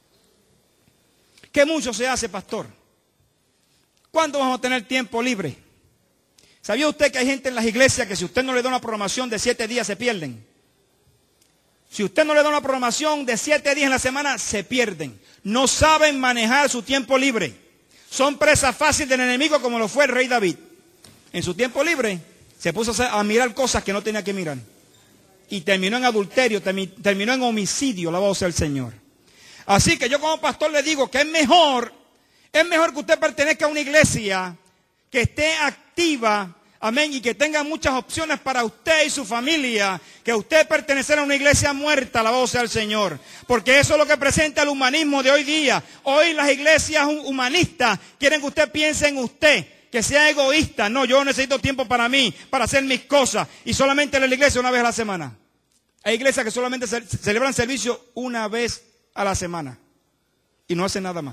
¿Qué mucho se hace, pastor? ¿Cuándo vamos a tener tiempo libre? ¿Sabía usted que hay gente en las iglesias que si usted no le da una programación de 7 días se pierden? Si usted no le da una programación de 7 días en la semana, se pierden. No saben manejar su tiempo libre. Son presa fácil del enemigo como lo fue el rey David. En su tiempo libre se puso a mirar cosas que no tenía que mirar. Y terminó en adulterio, terminó en homicidio, alabado sea el Señor. Así que yo como pastor le digo que es mejor que usted pertenezca a una iglesia que esté activa. Amén, y que tenga muchas opciones para usted y su familia, que usted pertenecer a una iglesia muerta, alabado sea el Señor. Porque eso es lo que presenta el humanismo de hoy día. Hoy las iglesias humanistas quieren que usted piense en usted, que sea egoísta. No, yo necesito tiempo para mí, para hacer mis cosas, y solamente en la iglesia una vez a la semana. Hay iglesias que solamente celebran servicio una vez a la semana y no hacen nada más.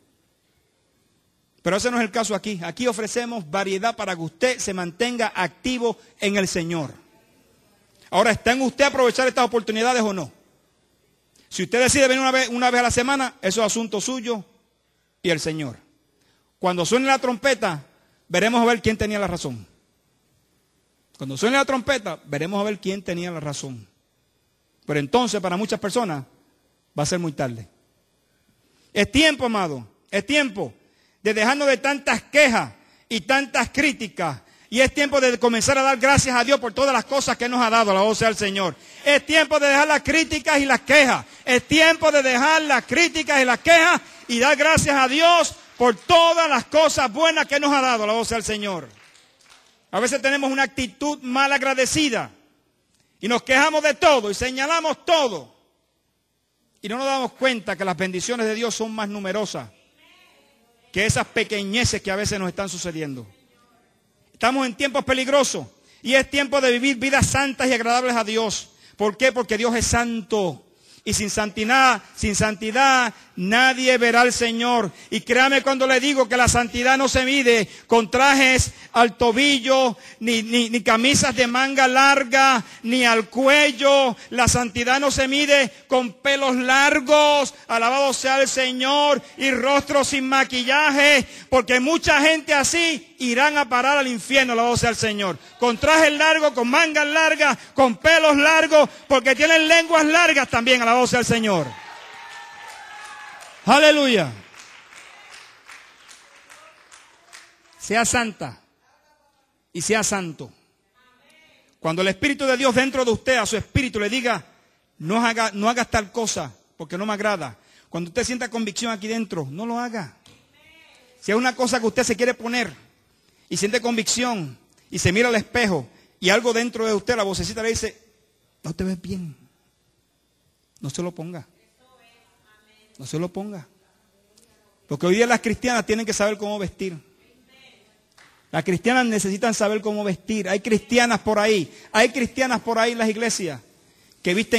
Pero ese no es el caso aquí. Aquí ofrecemos variedad para que usted se mantenga activo en el Señor. Ahora, ¿está en usted aprovechar estas oportunidades o no? Si usted decide venir una vez a la semana, eso es asunto suyo y el Señor. Cuando suene la trompeta, veremos a ver quién tenía la razón. Cuando suene la trompeta, veremos a ver quién tenía la razón. Pero entonces, para muchas personas, va a ser muy tarde. Es tiempo, amado, es tiempo de dejarnos de tantas quejas y tantas críticas Y es tiempo de comenzar a dar gracias a Dios por todas las cosas que nos ha dado, alabado sea el Señor. Es tiempo de dejar las críticas y las quejas. Es tiempo de dejar las críticas y las quejas y dar gracias a Dios por todas las cosas buenas que nos ha dado, alabado sea el Señor. A veces tenemos una actitud mal agradecida y nos quejamos de todo y señalamos todo. Y no nos damos cuenta que las bendiciones de Dios son más numerosas que esas pequeñeces que a veces nos están sucediendo. Estamos en tiempos peligrosos y es tiempo de vivir vidas santas y agradables a Dios. ¿Por qué? Porque Dios es santo. Y sin santidad nadie verá al Señor. Y créame cuando le digo que la santidad no se mide con trajes al tobillo, ni camisas de manga larga, ni al cuello. La santidad no se mide con pelos largos, alabado sea el Señor, y rostros sin maquillaje, porque mucha gente así irán a parar al infierno, alabado sea el Señor. Con trajes largos, con mangas largas, con pelos largos, porque tienen lenguas largas también, alabado sea el Señor. Aleluya. Sea santa y sea santo. Cuando el Espíritu de Dios dentro de usted, a su espíritu, le diga, no hagas tal cosa porque no me agrada. Cuando usted sienta convicción aquí dentro, no lo haga. Si es una cosa que usted se quiere poner y siente convicción y se mira al espejo y algo dentro de usted, la vocecita le dice, no te ves bien, no se lo ponga. No se lo ponga. Porque hoy día las cristianas tienen que saber cómo vestir. Las cristianas necesitan saber cómo vestir. Hay cristianas por ahí en las iglesias que visten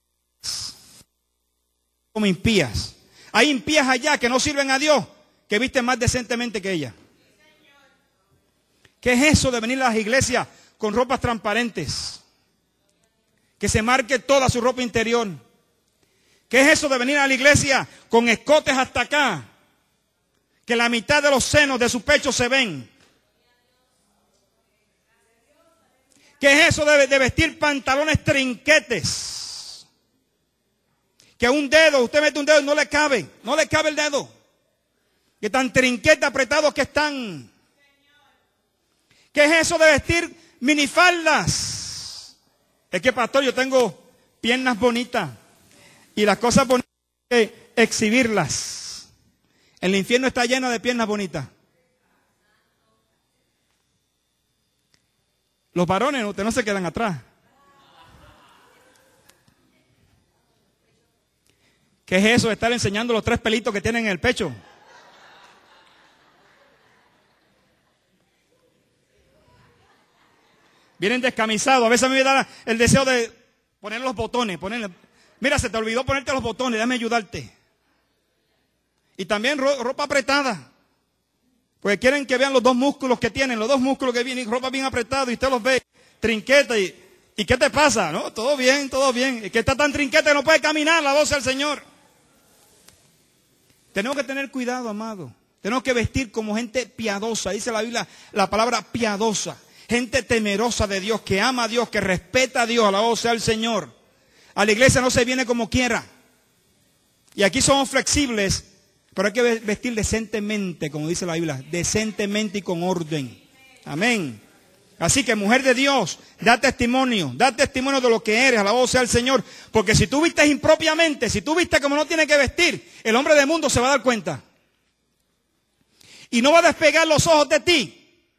como impías. Hay impías allá que no sirven a Dios, que visten más decentemente que ellas. ¿Qué es eso de venir a las iglesias con ropas transparentes? Que se marque toda su ropa interior. ¿Qué es eso de venir a la iglesia con escotes hasta acá? Que la mitad de los senos de su pecho se ven. ¿Qué es eso de vestir pantalones trinquetes? Que un dedo, usted mete un dedo y no le cabe el dedo. Que tan trinquete apretados que están. ¿Qué es eso de vestir minifaldas? Es que, pastor, yo tengo piernas bonitas. Y las cosas bonitas hay que exhibirlas. El infierno está lleno de piernas bonitas. Los varones, ustedes no se quedan atrás. ¿Qué es eso de estar enseñando los 3 pelitos que tienen en el pecho? Vienen descamisados. A veces a mí me da el deseo de poner los botones, Mira, se te olvidó ponerte los botones, déjame ayudarte. Y también ropa apretada. Porque quieren que vean los 2 músculos que tienen, los 2 músculos que vienen, ropa bien apretada y usted los ve, trinqueta. ¿Y qué te pasa? No, todo bien, todo bien. Es que está tan trinqueta que no puede caminar, la voz del Señor. Tenemos que tener cuidado, amado. Tenemos que vestir como gente piadosa. Dice la Biblia la palabra piadosa. Gente temerosa de Dios, que ama a Dios, que respeta a Dios, alabado sea el Señor. A la iglesia no se viene como quiera. Y aquí somos flexibles, pero hay que vestir decentemente, como dice la Biblia, decentemente y con orden. Amén. Así que, mujer de Dios, da testimonio de lo que eres, alabado sea el Señor. Porque si tú vistes impropiamente, si tú vistes como no tienes que vestir, el hombre del mundo se va a dar cuenta. Y no va a despegar los ojos de ti.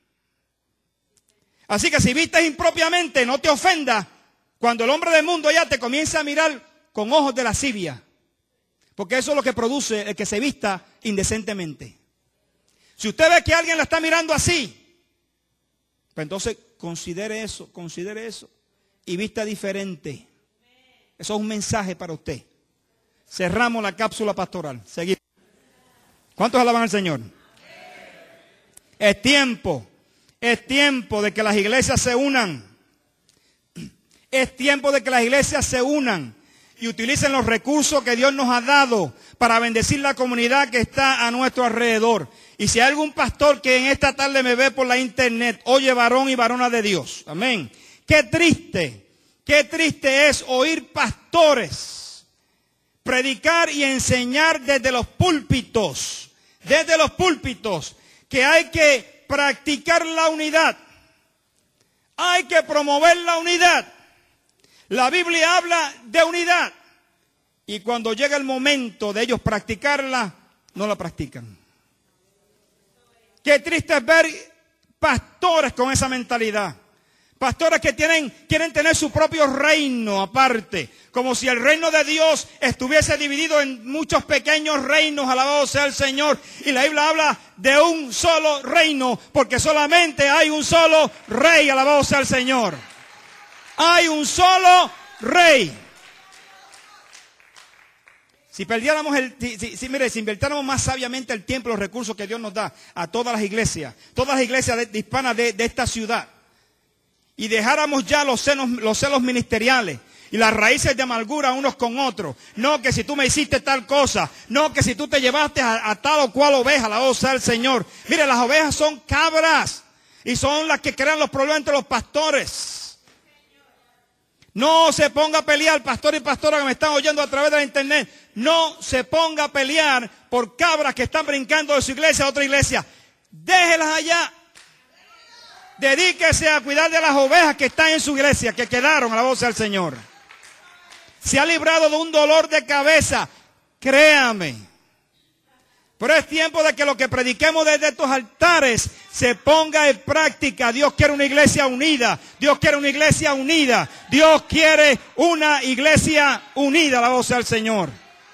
Así que si vistes impropiamente, no te ofendas cuando el hombre del mundo ya te comienza a mirar con ojos de lascivia. Porque eso es lo que produce el que se vista indecentemente. Si usted ve que alguien la está mirando así, pues entonces considere eso y vista diferente. Eso es un mensaje para usted. Cerramos la cápsula pastoral. Seguimos. ¿Cuántos alaban al Señor? Es tiempo de que las iglesias se unan. Es tiempo de que las iglesias se unan y utilicen los recursos que Dios nos ha dado para bendecir la comunidad que está a nuestro alrededor. Y si hay algún pastor que en esta tarde me ve por la internet, oye, varón y varona de Dios. Amén. Qué triste es oír pastores predicar y enseñar desde los púlpitos, que hay que practicar la unidad, Hay que promover la unidad. La Biblia habla de unidad. Y cuando llega el momento de ellos practicarla, no la practican. Qué triste es ver pastores con esa mentalidad. Pastores que quieren tener su propio reino aparte. Como si el reino de Dios estuviese dividido en muchos pequeños reinos. Alabado sea el Señor. Y la Biblia habla de un solo reino. Porque solamente hay un solo rey. Alabado sea el Señor. Hay un solo rey. Si perdiéramos si invirtiéramos más sabiamente el tiempo y los recursos que Dios nos da a todas las iglesias hispanas de esta ciudad, y dejáramos ya los celos ministeriales y las raíces de amargura unos con otros, no que si tú me hiciste tal cosa, no que si tú te llevaste a tal o cual oveja, la voz del Señor. Mire, las ovejas son cabras y son las que crean los problemas entre los pastores. No se ponga a pelear, pastor y pastora que me están oyendo a través de la internet. No se ponga a pelear por cabras que están brincando de su iglesia a otra iglesia. Déjelas allá. Dedíquese a cuidar de las ovejas que están en su iglesia, que quedaron a la voz del Señor. Se ha librado de un dolor de cabeza, créame. Pero es tiempo de que lo que prediquemos desde estos altares se ponga en práctica. Dios quiere una iglesia unida. Dios quiere una iglesia unida. Dios quiere una iglesia unida, la voz del Señor.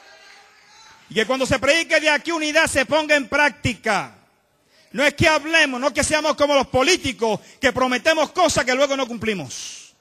Y que cuando se predique de aquí unidad se ponga en práctica. No es que hablemos, no que seamos como los políticos que prometemos cosas que luego no cumplimos.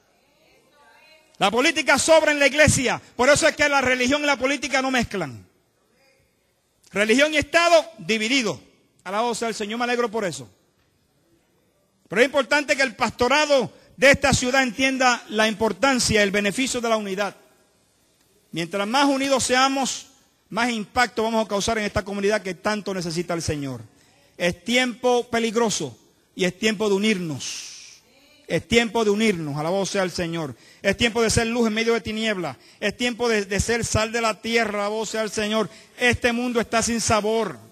La política sobra en la iglesia. Por eso es que la religión y la política no mezclan. Religión y Estado divididos. Alabado sea el Señor, me alegro por eso. Pero es importante que el pastorado de esta ciudad entienda la importancia y el beneficio de la unidad. Mientras más unidos seamos, más impacto vamos a causar en esta comunidad que tanto necesita el Señor. Es tiempo peligroso y es tiempo de unirnos. Es tiempo de unirnos, alabado sea el Señor. Es tiempo de ser luz en medio de tinieblas. Es tiempo de ser sal de la tierra, alabado sea el Señor. Este mundo está sin sabor.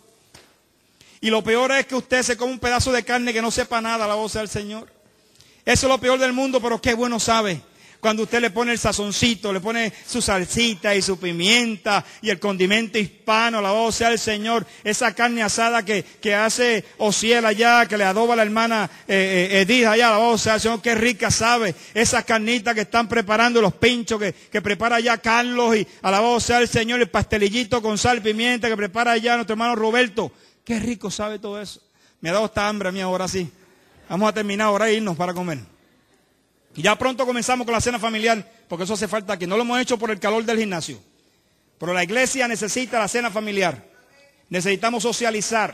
Y lo peor es que usted se come un pedazo de carne que no sepa nada, alabado sea el Señor. Eso es lo peor del mundo, pero qué bueno sabe. Cuando usted le pone el sazoncito, le pone su salsita y su pimienta y el condimento hispano, alabado sea el Señor. Esa carne asada que hace Ociel allá, que le adoba la hermana Edith allá, alabado sea el Señor, qué rica sabe. Esas carnitas que están preparando, los pinchos que prepara allá Carlos, y alabado sea el Señor, el pastelillito con sal y pimienta que prepara allá nuestro hermano Roberto. Qué rico sabe todo eso. Me ha dado esta hambre a mí ahora sí. Vamos a terminar ahora e irnos para comer. Y ya pronto comenzamos con la cena familiar, porque eso hace falta aquí. No lo hemos hecho por el calor del gimnasio. Pero la iglesia necesita la cena familiar. Necesitamos socializar.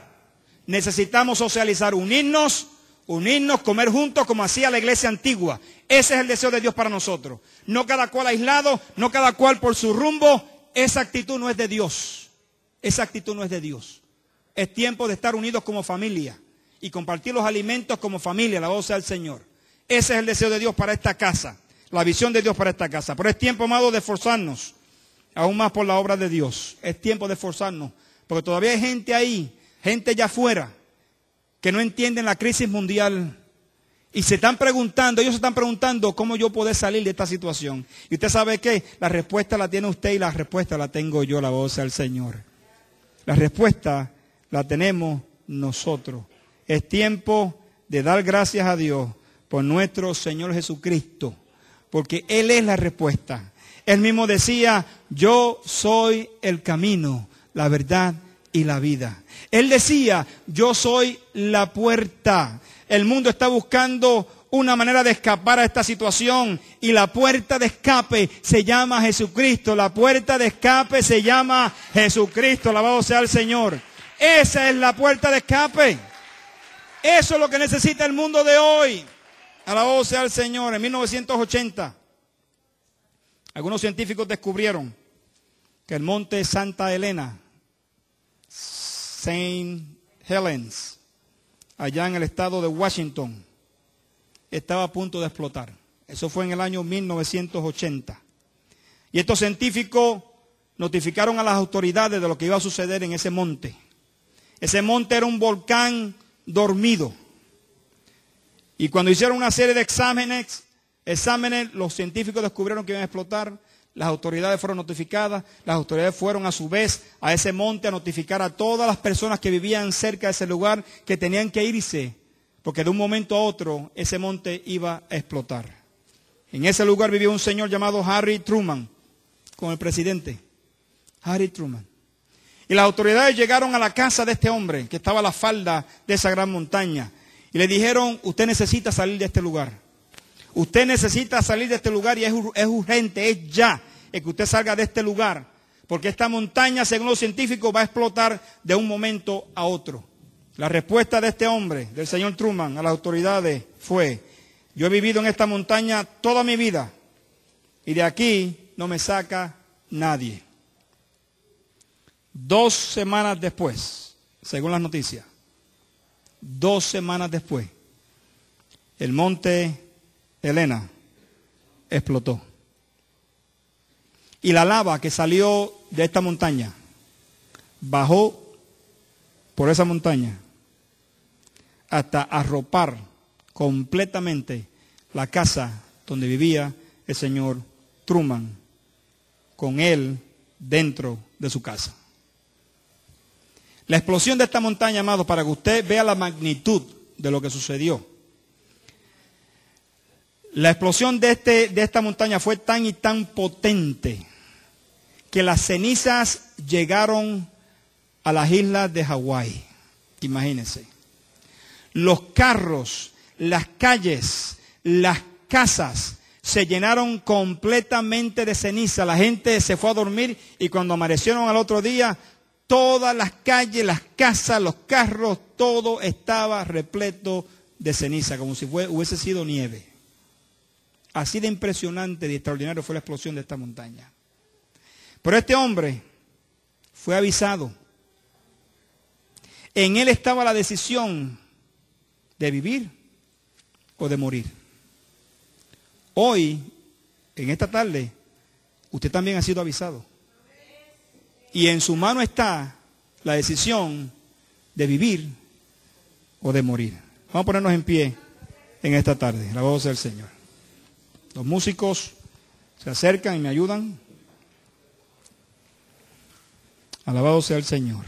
Unirnos, comer juntos como hacía la iglesia antigua. Ese es el deseo de Dios para nosotros. No cada cual aislado, no cada cual por su rumbo. Esa actitud no es de Dios. Esa actitud no es de Dios. Es tiempo de estar unidos como familia y compartir los alimentos como familia, la voz del Señor. Ese es el deseo de Dios para esta casa, la visión de Dios para esta casa. Pero es tiempo, amado, de esforzarnos aún más por la obra de Dios. Es tiempo de esforzarnos, porque todavía hay gente ahí, gente allá afuera, que no entienden la crisis mundial y ellos se están preguntando cómo yo puedo salir de esta situación. Y usted sabe que la respuesta la tiene usted y la respuesta la tengo yo, la voz del Señor. La respuesta la tenemos nosotros. Es tiempo de dar gracias a Dios por nuestro Señor Jesucristo, porque Él es la respuesta. Él mismo decía, yo soy el camino, la verdad y la vida. Él decía, yo soy la puerta. El mundo está buscando una manera de escapar a esta situación y la puerta de escape se llama Jesucristo. La puerta de escape se llama Jesucristo. Alabado sea el Señor. Esa es la puerta de escape. Eso es lo que necesita el mundo de hoy. Alabado sea el Señor. En 1980, algunos científicos descubrieron que el monte Santa Helena, St. Helens, allá en el estado de Washington, estaba a punto de explotar. Eso fue en el año 1980. Y estos científicos notificaron a las autoridades de lo que iba a suceder en ese monte. Ese monte era un volcán dormido. Y cuando hicieron una serie de exámenes, los científicos descubrieron que iban a explotar. Las autoridades fueron notificadas. Las autoridades fueron a su vez a ese monte a notificar a todas las personas que vivían cerca de ese lugar que tenían que irse, porque de un momento a otro ese monte iba a explotar. En ese lugar vivía un señor llamado Harry Truman, con el presidente Harry Truman. Y las autoridades llegaron a la casa de este hombre que estaba a la falda de esa gran montaña y le dijeron: usted necesita salir de este lugar. Usted necesita salir de este lugar y es urgente, es ya el que usted salga de este lugar, porque esta montaña, según los científicos, va a explotar de un momento a otro. La respuesta de este hombre, del señor Truman, a las autoridades fue: yo he vivido en esta montaña toda mi vida y de aquí no me saca nadie. 2 semanas después, según las noticias, 2 semanas después, el monte Helena explotó. Y la lava que salió de esta montaña bajó por esa montaña hasta arropar completamente la casa donde vivía el señor Truman, con él dentro de su casa. La explosión de esta montaña, amado, para que usted vea la magnitud de lo que sucedió. La explosión de esta montaña fue tan y tan potente que las cenizas llegaron a las islas de Hawái. Imagínense. Los carros, las calles, las casas se llenaron completamente de ceniza. La gente se fue a dormir y cuando amanecieron al otro día, todas las calles, las casas, los carros, todo estaba repleto de ceniza, como si hubiese sido nieve. Así de impresionante y extraordinario fue la explosión de esta montaña. Pero este hombre fue avisado. En él estaba la decisión de vivir o de morir. Hoy, en esta tarde, usted también ha sido avisado. Y en su mano está la decisión de vivir o de morir. Vamos a ponernos en pie en esta tarde. Alabado sea el Señor. Los músicos se acercan y me ayudan. Alabado sea el Señor.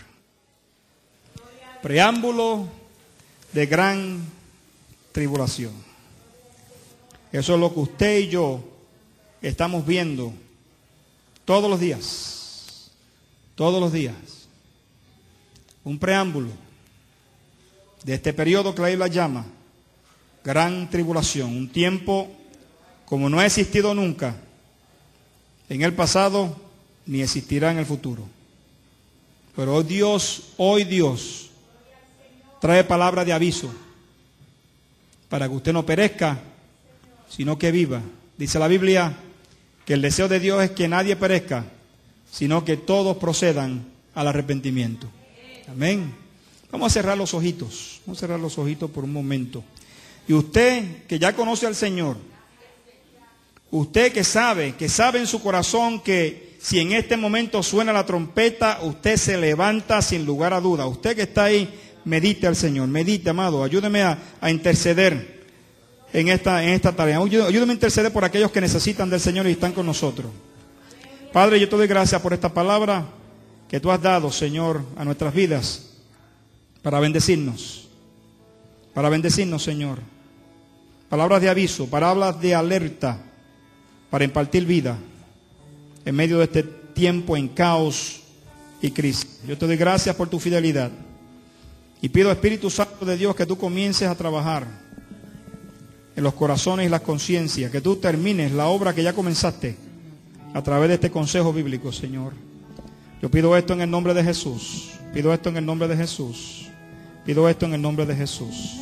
Preámbulo de gran tribulación. Eso es lo que usted y yo estamos viendo todos los días. Todos los días. Un preámbulo de este periodo que la Biblia llama gran tribulación. Un tiempo como no ha existido nunca en el pasado ni existirá en el futuro. Pero hoy Dios trae palabra de aviso para que usted no perezca, sino que viva. Dice la Biblia que el deseo de Dios es que nadie perezca, sino que todos procedan al arrepentimiento. Amén. Vamos a cerrar los ojitos. Vamos a cerrar los ojitos por un momento. Y usted que ya conoce al Señor, usted que sabe en su corazón que si en este momento suena la trompeta, usted se levanta sin lugar a duda. Usted que está ahí, medite al Señor, medite, amado. Ayúdeme a interceder en esta tarea. Ayúdeme a interceder por aquellos que necesitan del Señor y están con nosotros. Padre, yo te doy gracias por esta palabra que tú has dado, Señor, a nuestras vidas para bendecirnos. Para bendecirnos, Señor. Palabras de aviso, palabras de alerta para impartir vida en medio de este tiempo en caos y crisis. Yo te doy gracias por tu fidelidad y pido, Espíritu Santo de Dios, que tú comiences a trabajar en los corazones y las conciencias, que tú termines la obra que ya comenzaste a través de este consejo bíblico, Señor. Yo pido esto en el nombre de Jesús. Pido esto en el nombre de Jesús. Pido esto en el nombre de Jesús.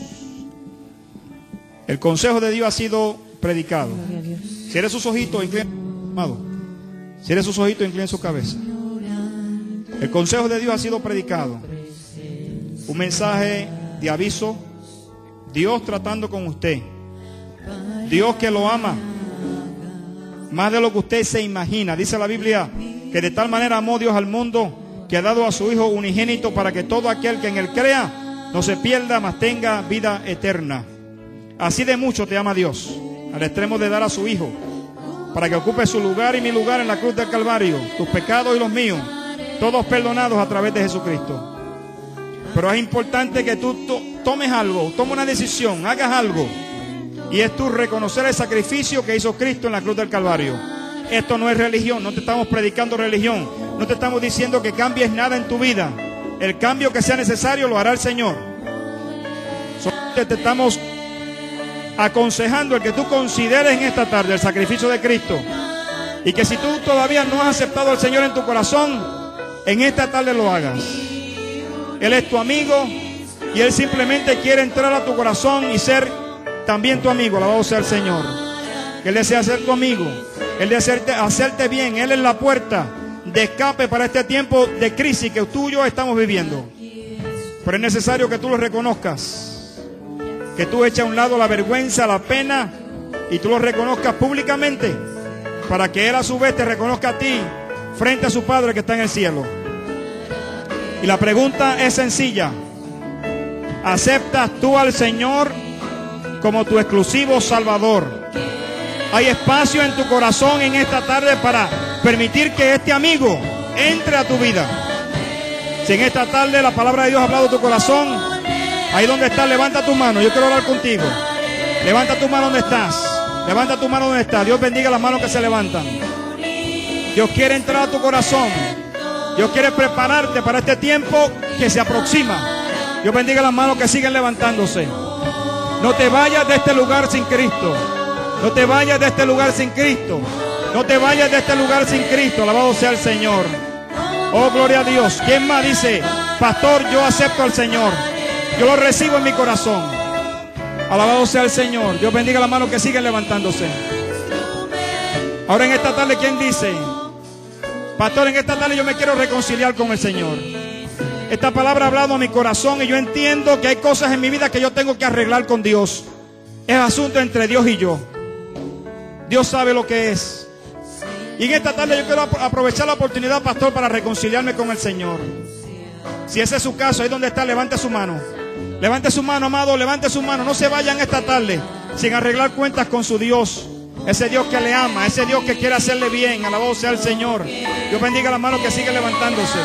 El consejo de Dios ha sido predicado. Cierre sus ojitos, incline, amado. Cierre sus ojitos, incline su cabeza. El consejo de Dios ha sido predicado. Un mensaje de aviso. Dios tratando con usted. Dios que lo ama más de lo que usted se imagina. Dice la Biblia que de tal manera amó Dios al mundo que ha dado a su Hijo unigénito para que todo aquel que en él crea no se pierda, mas tenga vida eterna. Así de mucho te ama Dios, al extremo de dar a su Hijo, para que ocupe su lugar y mi lugar en la cruz del Calvario, tus pecados y los míos, todos perdonados a través de Jesucristo. Pero es importante que tú tomes algo, tomes una decisión, hagas algo. Y es tú reconocer el sacrificio que hizo Cristo en la cruz del Calvario. Esto no es religión, no te estamos predicando religión, no te estamos diciendo que cambies nada en tu vida. El cambio que sea necesario lo hará el Señor. Solamente te estamos aconsejando el que tú consideres en esta tarde el sacrificio de Cristo. Y que si tú todavía no has aceptado al Señor en tu corazón, en esta tarde lo hagas. Él es tu amigo y Él simplemente quiere entrar a tu corazón y ser también tu amigo. Alabado sea el Señor. Él desea ser tu amigo. Él desea hacerte bien. Él es la puerta de escape para este tiempo de crisis que tú y yo estamos viviendo. Pero es necesario que tú lo reconozcas. Que tú eches a un lado la vergüenza, la pena, y tú lo reconozcas públicamente, para que Él a su vez te reconozca a ti frente a su Padre que está en el cielo. Y la pregunta es sencilla: ¿aceptas tú al Señor como tu exclusivo Salvador? Hay espacio en tu corazón en esta tarde para permitir que este amigo entre a tu vida. Si en esta tarde la palabra de Dios ha hablado a tu corazón, ahí donde estás, levanta tu mano. Yo quiero orar contigo. Levanta tu mano donde estás. Levanta tu mano donde estás. Dios bendiga las manos que se levantan. Dios quiere entrar a tu corazón. Dios quiere prepararte para este tiempo que se aproxima. Dios bendiga las manos que siguen levantándose. No te vayas de este lugar sin Cristo. No te vayas de este lugar sin Cristo. No te vayas de este lugar sin Cristo. Alabado sea el Señor. Oh, gloria a Dios. ¿Quién más dice: pastor, yo acepto al Señor, yo lo recibo en mi corazón? Alabado sea el Señor. Dios bendiga las manos que siguen levantándose. Ahora en esta tarde, ¿quién dice: pastor, en esta tarde yo me quiero reconciliar con el Señor? Esta palabra ha hablado a mi corazón y yo entiendo que hay cosas en mi vida que yo tengo que arreglar con Dios. Es asunto entre Dios y yo. Dios sabe lo que es. Y en esta tarde yo quiero aprovechar la oportunidad, pastor, para reconciliarme con el Señor. Si ese es su caso, ahí donde está, levante su mano. Levante su mano, amado, levante su mano. No se vayan esta tarde sin arreglar cuentas con su Dios. Ese Dios que le ama, ese Dios que quiere hacerle bien. Alabado sea el Señor. Dios bendiga las manos que siguen levantándose.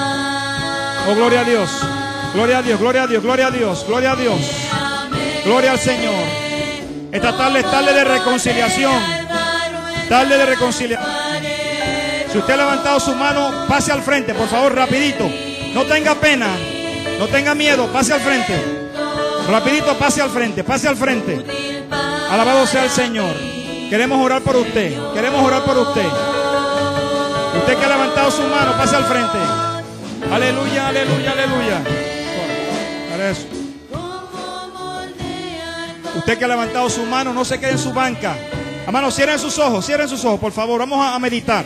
Oh, gloria a Dios. Gloria a Dios, gloria a Dios, gloria a Dios, gloria a Dios. Gloria al Señor. Esta tarde es tarde de reconciliación. Tarde de reconciliación. Si usted ha levantado su mano, pase al frente, por favor, rapidito. No tenga pena, no tenga miedo, pase al frente. Rapidito, pase al frente, pase al frente. Alabado sea el Señor. Queremos orar por usted, queremos orar por usted. Usted que ha levantado su mano, pase al frente. Aleluya, aleluya, aleluya. Para eso. Usted que ha levantado su mano, no se quede en su banca. Hermanos, cierren sus ojos, por favor. Vamos a meditar.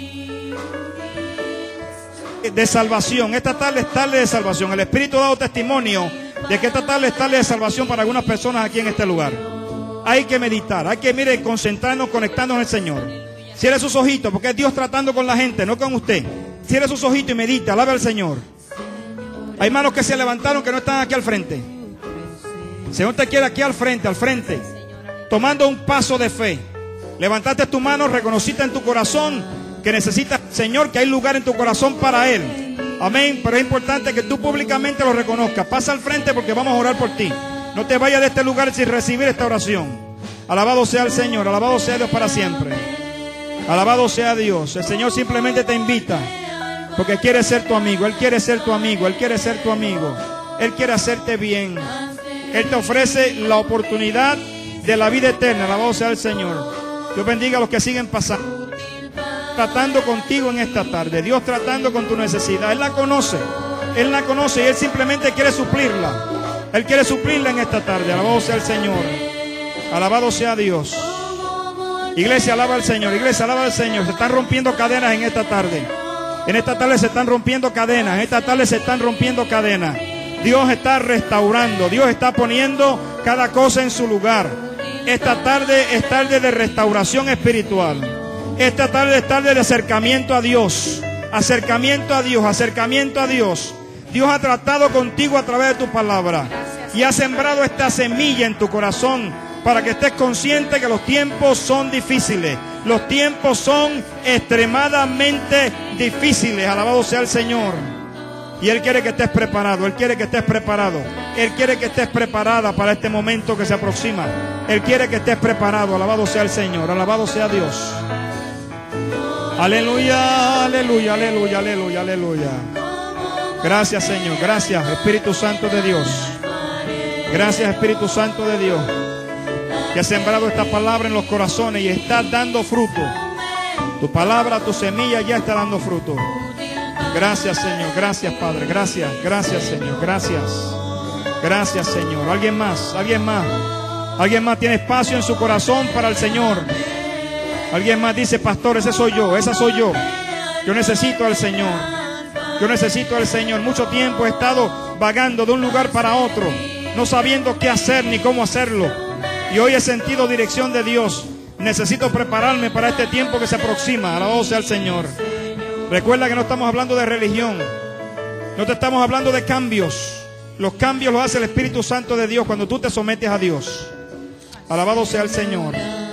De salvación. Esta tarde es tarde de salvación. El Espíritu ha dado testimonio de que esta tarde es tarde de salvación para algunas personas aquí en este lugar. Hay que meditar, hay que, concentrarnos, conectarnos en el Señor. Cierre sus ojitos, porque es Dios tratando con la gente, no con usted. Cierre sus ojitos y medite, alabe al Señor. Hay hermanos que se levantaron que no están aquí al frente. El Señor te quiere aquí al frente, tomando un paso de fe. Levantaste tu mano, reconociste en tu corazón que necesitas, Señor, que hay lugar en tu corazón para Él. Amén. Pero es importante que tú públicamente lo reconozcas. Pasa al frente porque vamos a orar por ti. No te vayas de este lugar sin recibir esta oración. Alabado sea el Señor, alabado sea Dios para siempre. Alabado sea Dios. El Señor simplemente te invita porque quiere ser tu amigo. Él quiere ser tu amigo, Él quiere ser tu amigo. Él quiere hacerte bien. Él te ofrece la oportunidad de la vida eterna. Alabado sea el Señor. Dios bendiga a los que siguen pasando, tratando contigo en esta tarde. Dios tratando con tu necesidad. Él la conoce y Él simplemente quiere suplirla. Él quiere suplirla en esta tarde. Alabado sea el Señor. Alabado sea Dios. Iglesia, alaba al Señor. Iglesia, alaba al Señor. Se están rompiendo cadenas en esta tarde. En esta tarde se están rompiendo cadenas. En esta tarde se están rompiendo cadenas. Dios está restaurando. Dios está poniendo cada cosa en su lugar. Esta tarde es tarde de restauración espiritual. Esta tarde es tarde de acercamiento a Dios. Acercamiento a Dios, acercamiento a Dios. Dios ha tratado contigo a través de tu palabra y ha sembrado esta semilla en tu corazón para que estés consciente que los tiempos son difíciles. Los tiempos son extremadamente difíciles. Alabado sea el Señor. Y Él quiere que estés preparado. Él quiere que estés preparado. Él quiere que estés preparada para este momento que se aproxima. Él quiere que estés preparado. Alabado sea el Señor. Alabado sea Dios. Aleluya, aleluya, aleluya, aleluya, aleluya. Gracias, Señor. Gracias, Espíritu Santo de Dios. Gracias, Espíritu Santo de Dios, que has sembrado esta palabra en los corazones y está dando fruto. Tu palabra, tu semilla ya está dando fruto. Gracias, Señor. Gracias, Padre. Gracias, gracias, Señor. Gracias. Gracias, Señor. ¿Alguien más? ¿Alguien más? ¿Alguien más tiene espacio en su corazón para el Señor? Alguien más dice: pastor, ese soy yo, esa soy yo. Yo necesito al Señor. Yo necesito al Señor. Mucho tiempo he estado vagando de un lugar para otro, no sabiendo qué hacer ni cómo hacerlo. Y hoy he sentido dirección de Dios. Necesito prepararme para este tiempo que se aproxima. Alabado sea el Señor. Recuerda que no estamos hablando de religión. No te estamos hablando de cambios. Los cambios los hace el Espíritu Santo de Dios cuando tú te sometes a Dios. Alabado sea el Señor.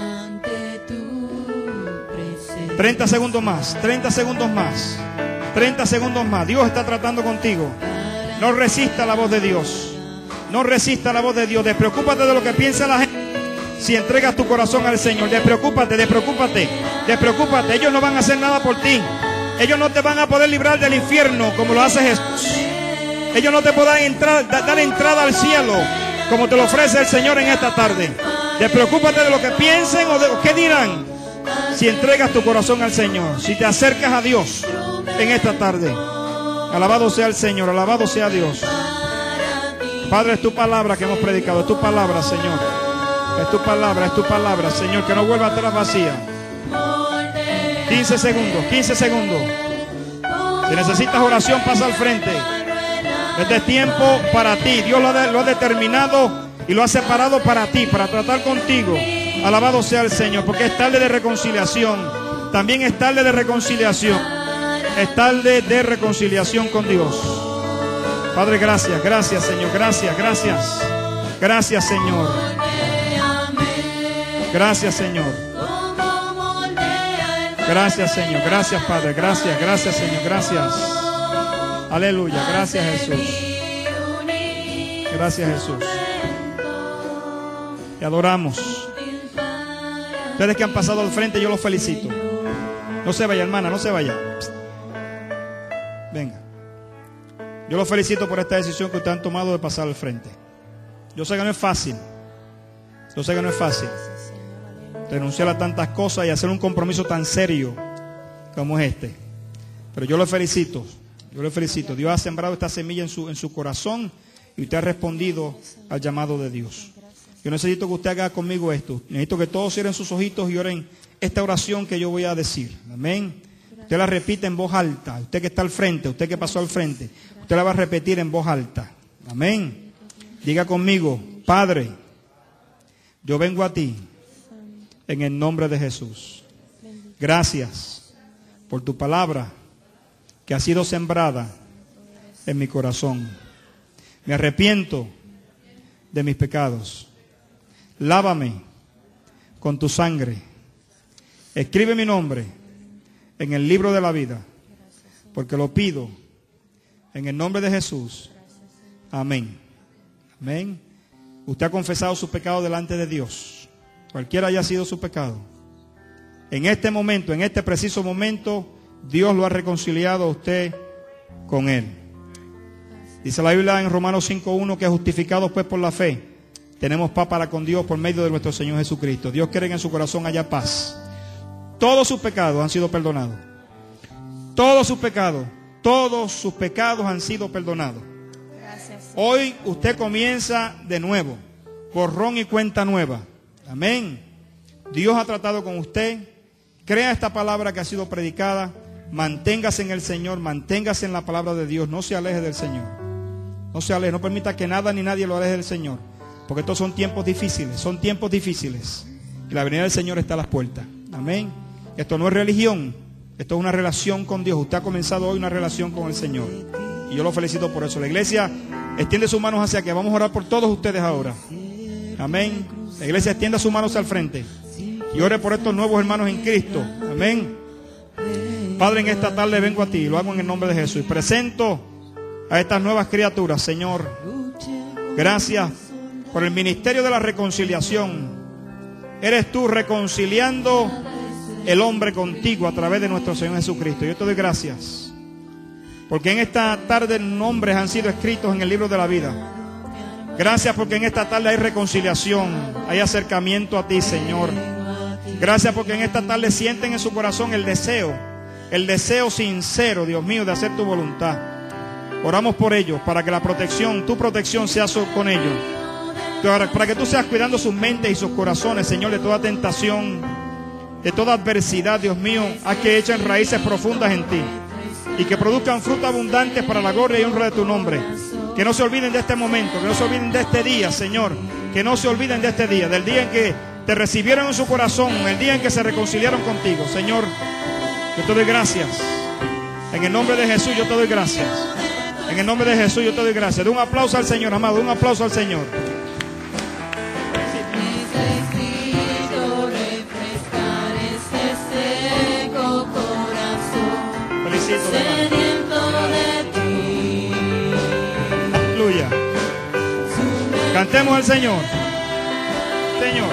30 segundos más, 30 segundos más, 30 segundos más. Dios está tratando contigo. No resista la voz de Dios. No resista la voz de Dios. Despreocúpate de lo que piensa la gente. Si entregas tu corazón al Señor, despreocúpate, despreocúpate, despreocúpate. Ellos no van a hacer nada por ti. Ellos no te van a poder librar del infierno como lo hace Jesús. Ellos no te podrán dar entrada al cielo como te lo ofrece el Señor en esta tarde. Despreocúpate de lo que piensen o de lo que dirán. Si entregas tu corazón al Señor, si te acercas a Dios en esta tarde. Alabado sea el Señor, alabado sea Dios. Padre, es tu palabra que hemos predicado, es tu palabra, Señor. Es tu palabra, Señor, que no vuelva atrás vacía. 15 segundos, 15 segundos. Si necesitas oración, pasa al frente. Este tiempo para ti. Dios lo ha determinado y lo ha separado para ti, para tratar contigo. Alabado sea el Señor, porque es tarde de reconciliación. También es tarde de reconciliación. Es tarde de reconciliación con Dios. Padre, gracias, gracias, Señor, gracias, gracias. Gracias, Señor. Gracias, Señor. Gracias, Señor. Gracias, Padre. Gracias, gracias, Señor. Gracias. Aleluya. Gracias, Jesús. Gracias, Jesús. Te adoramos. Ustedes que han pasado al frente, yo los felicito. No se vaya, hermana, no se vaya. Venga. Yo los felicito por esta decisión que ustedes han tomado de pasar al frente. Yo sé que no es fácil. Yo sé que no es fácil renunciar a tantas cosas y hacer un compromiso tan serio como es este. Pero yo los felicito. Yo les felicito. Dios ha sembrado esta semilla en su corazón y usted ha respondido al llamado de Dios. Yo necesito que usted haga conmigo esto. Necesito que todos cierren sus ojitos y oren esta oración que yo voy a decir. Amén. Usted la repite en voz alta. Usted que está al frente, usted que pasó al frente, usted la va a repetir en voz alta. Amén. Diga conmigo: Padre, yo vengo a ti en el nombre de Jesús. Gracias por tu palabra que ha sido sembrada en mi corazón. Me arrepiento de mis pecados. Lávame con tu sangre. Escribe mi nombre en el libro de la vida, porque lo pido en el nombre de Jesús. Amén. Amén. Usted ha confesado sus pecados delante de Dios, cualquiera haya sido su pecado. En este momento, en este preciso momento, Dios lo ha reconciliado a usted con Él. Dice la Biblia en Romanos 5:1 que justificados pues por la fe, tenemos paz para con Dios por medio de nuestro Señor Jesucristo. Dios quiere que en su corazón haya paz. Todos sus pecados han sido perdonados. Todos sus pecados han sido perdonados. Gracias. Hoy usted comienza de nuevo, borrón y cuenta nueva. Amén. Dios ha tratado con usted. Crea esta palabra que ha sido predicada. Manténgase en el Señor, manténgase en la palabra de Dios. No se aleje del Señor. No se aleje, no permita que nada ni nadie lo aleje del Señor. Porque estos son tiempos difíciles. Y la venida del Señor está a las puertas. Amén. Esto no es religión, esto es una relación con Dios. Usted ha comenzado hoy una relación con el Señor. Y yo lo felicito por eso. La iglesia extiende sus manos hacia que vamos a orar por todos ustedes ahora. Amén. La iglesia extienda sus manos al frente y ore por estos nuevos hermanos en Cristo. Amén. Padre, en esta tarde vengo a ti, lo hago en el nombre de Jesús y presento a estas nuevas criaturas, Señor. Gracias por el ministerio de la reconciliación. Eres tú reconciliando el hombre contigo a través de nuestro Señor Jesucristo. Yo te doy gracias porque en esta tarde nombres han sido escritos en el libro de la vida. Gracias porque en esta tarde hay reconciliación, hay acercamiento a ti, Señor. Gracias porque en esta tarde sienten en su corazón el deseo sincero, Dios mío, de hacer tu voluntad. Oramos por ellos, para que la protección, tu protección sea con ellos. Para que tú seas cuidando sus mentes y sus corazones, Señor, de toda tentación, de toda adversidad, Dios mío. Haz que echen raíces profundas en ti y que produzcan frutos abundantes para la gloria y honra de tu nombre. Que no se olviden de este momento, que no se olviden de este día, Señor. Que no se olviden de este día, del día en que te recibieron en su corazón, el día en que se reconciliaron contigo. Señor, yo te doy gracias. En el nombre de Jesús yo te doy gracias. En el nombre de Jesús yo te doy gracias. De un aplauso al Señor, amado, un aplauso al Señor. Felicito, aleluya. Cantemos al Señor. Señor.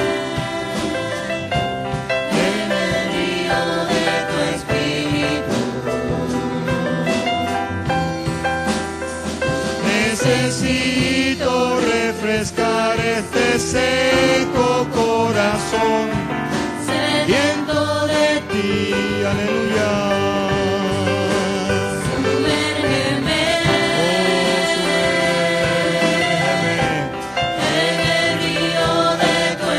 Necesito refrescar este seco corazón, sediento de ti, aleluya. Sumérgeme, en el río de tu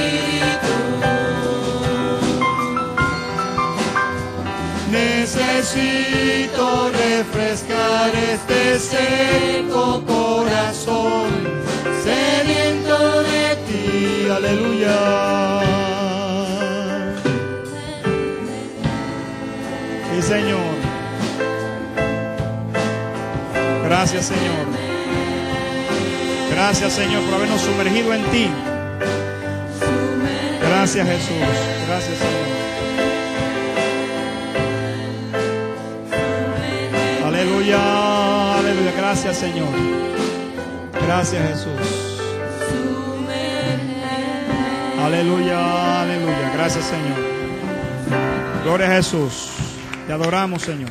espíritu. Necesito refrescar este seco corazón, sediento de ti, aleluya. Sí, Señor. Gracias, Señor. Gracias, Señor, por habernos sumergido en ti. Gracias, Jesús. Gracias, Señor. Aleluya, aleluya. Gracias, Señor. Gracias, Jesús. Aleluya, aleluya. Gracias, Señor. Gloria a Jesús. Te adoramos, Señor.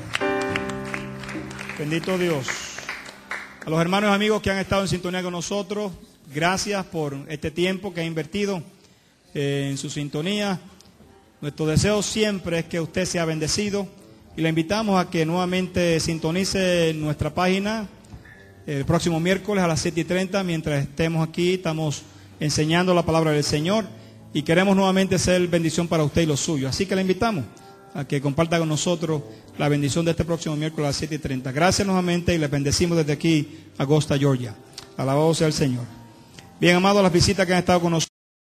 Bendito Dios. A los hermanos y amigos que han estado en sintonía con nosotros, gracias por este tiempo que ha invertido en su sintonía. Nuestro deseo siempre es que usted sea bendecido. Y le invitamos a que nuevamente sintonice nuestra página el próximo miércoles a las 7:30. Mientras estemos aquí, estamos enseñando la palabra del Señor y queremos nuevamente ser bendición para usted y los suyos. Así que le invitamos a que comparta con nosotros la bendición de este próximo miércoles a las 7:30. Gracias nuevamente y les bendecimos desde aquí, Augusta, Georgia. Alabado sea el Señor. Bien, amados, las visitas que han estado con nosotros.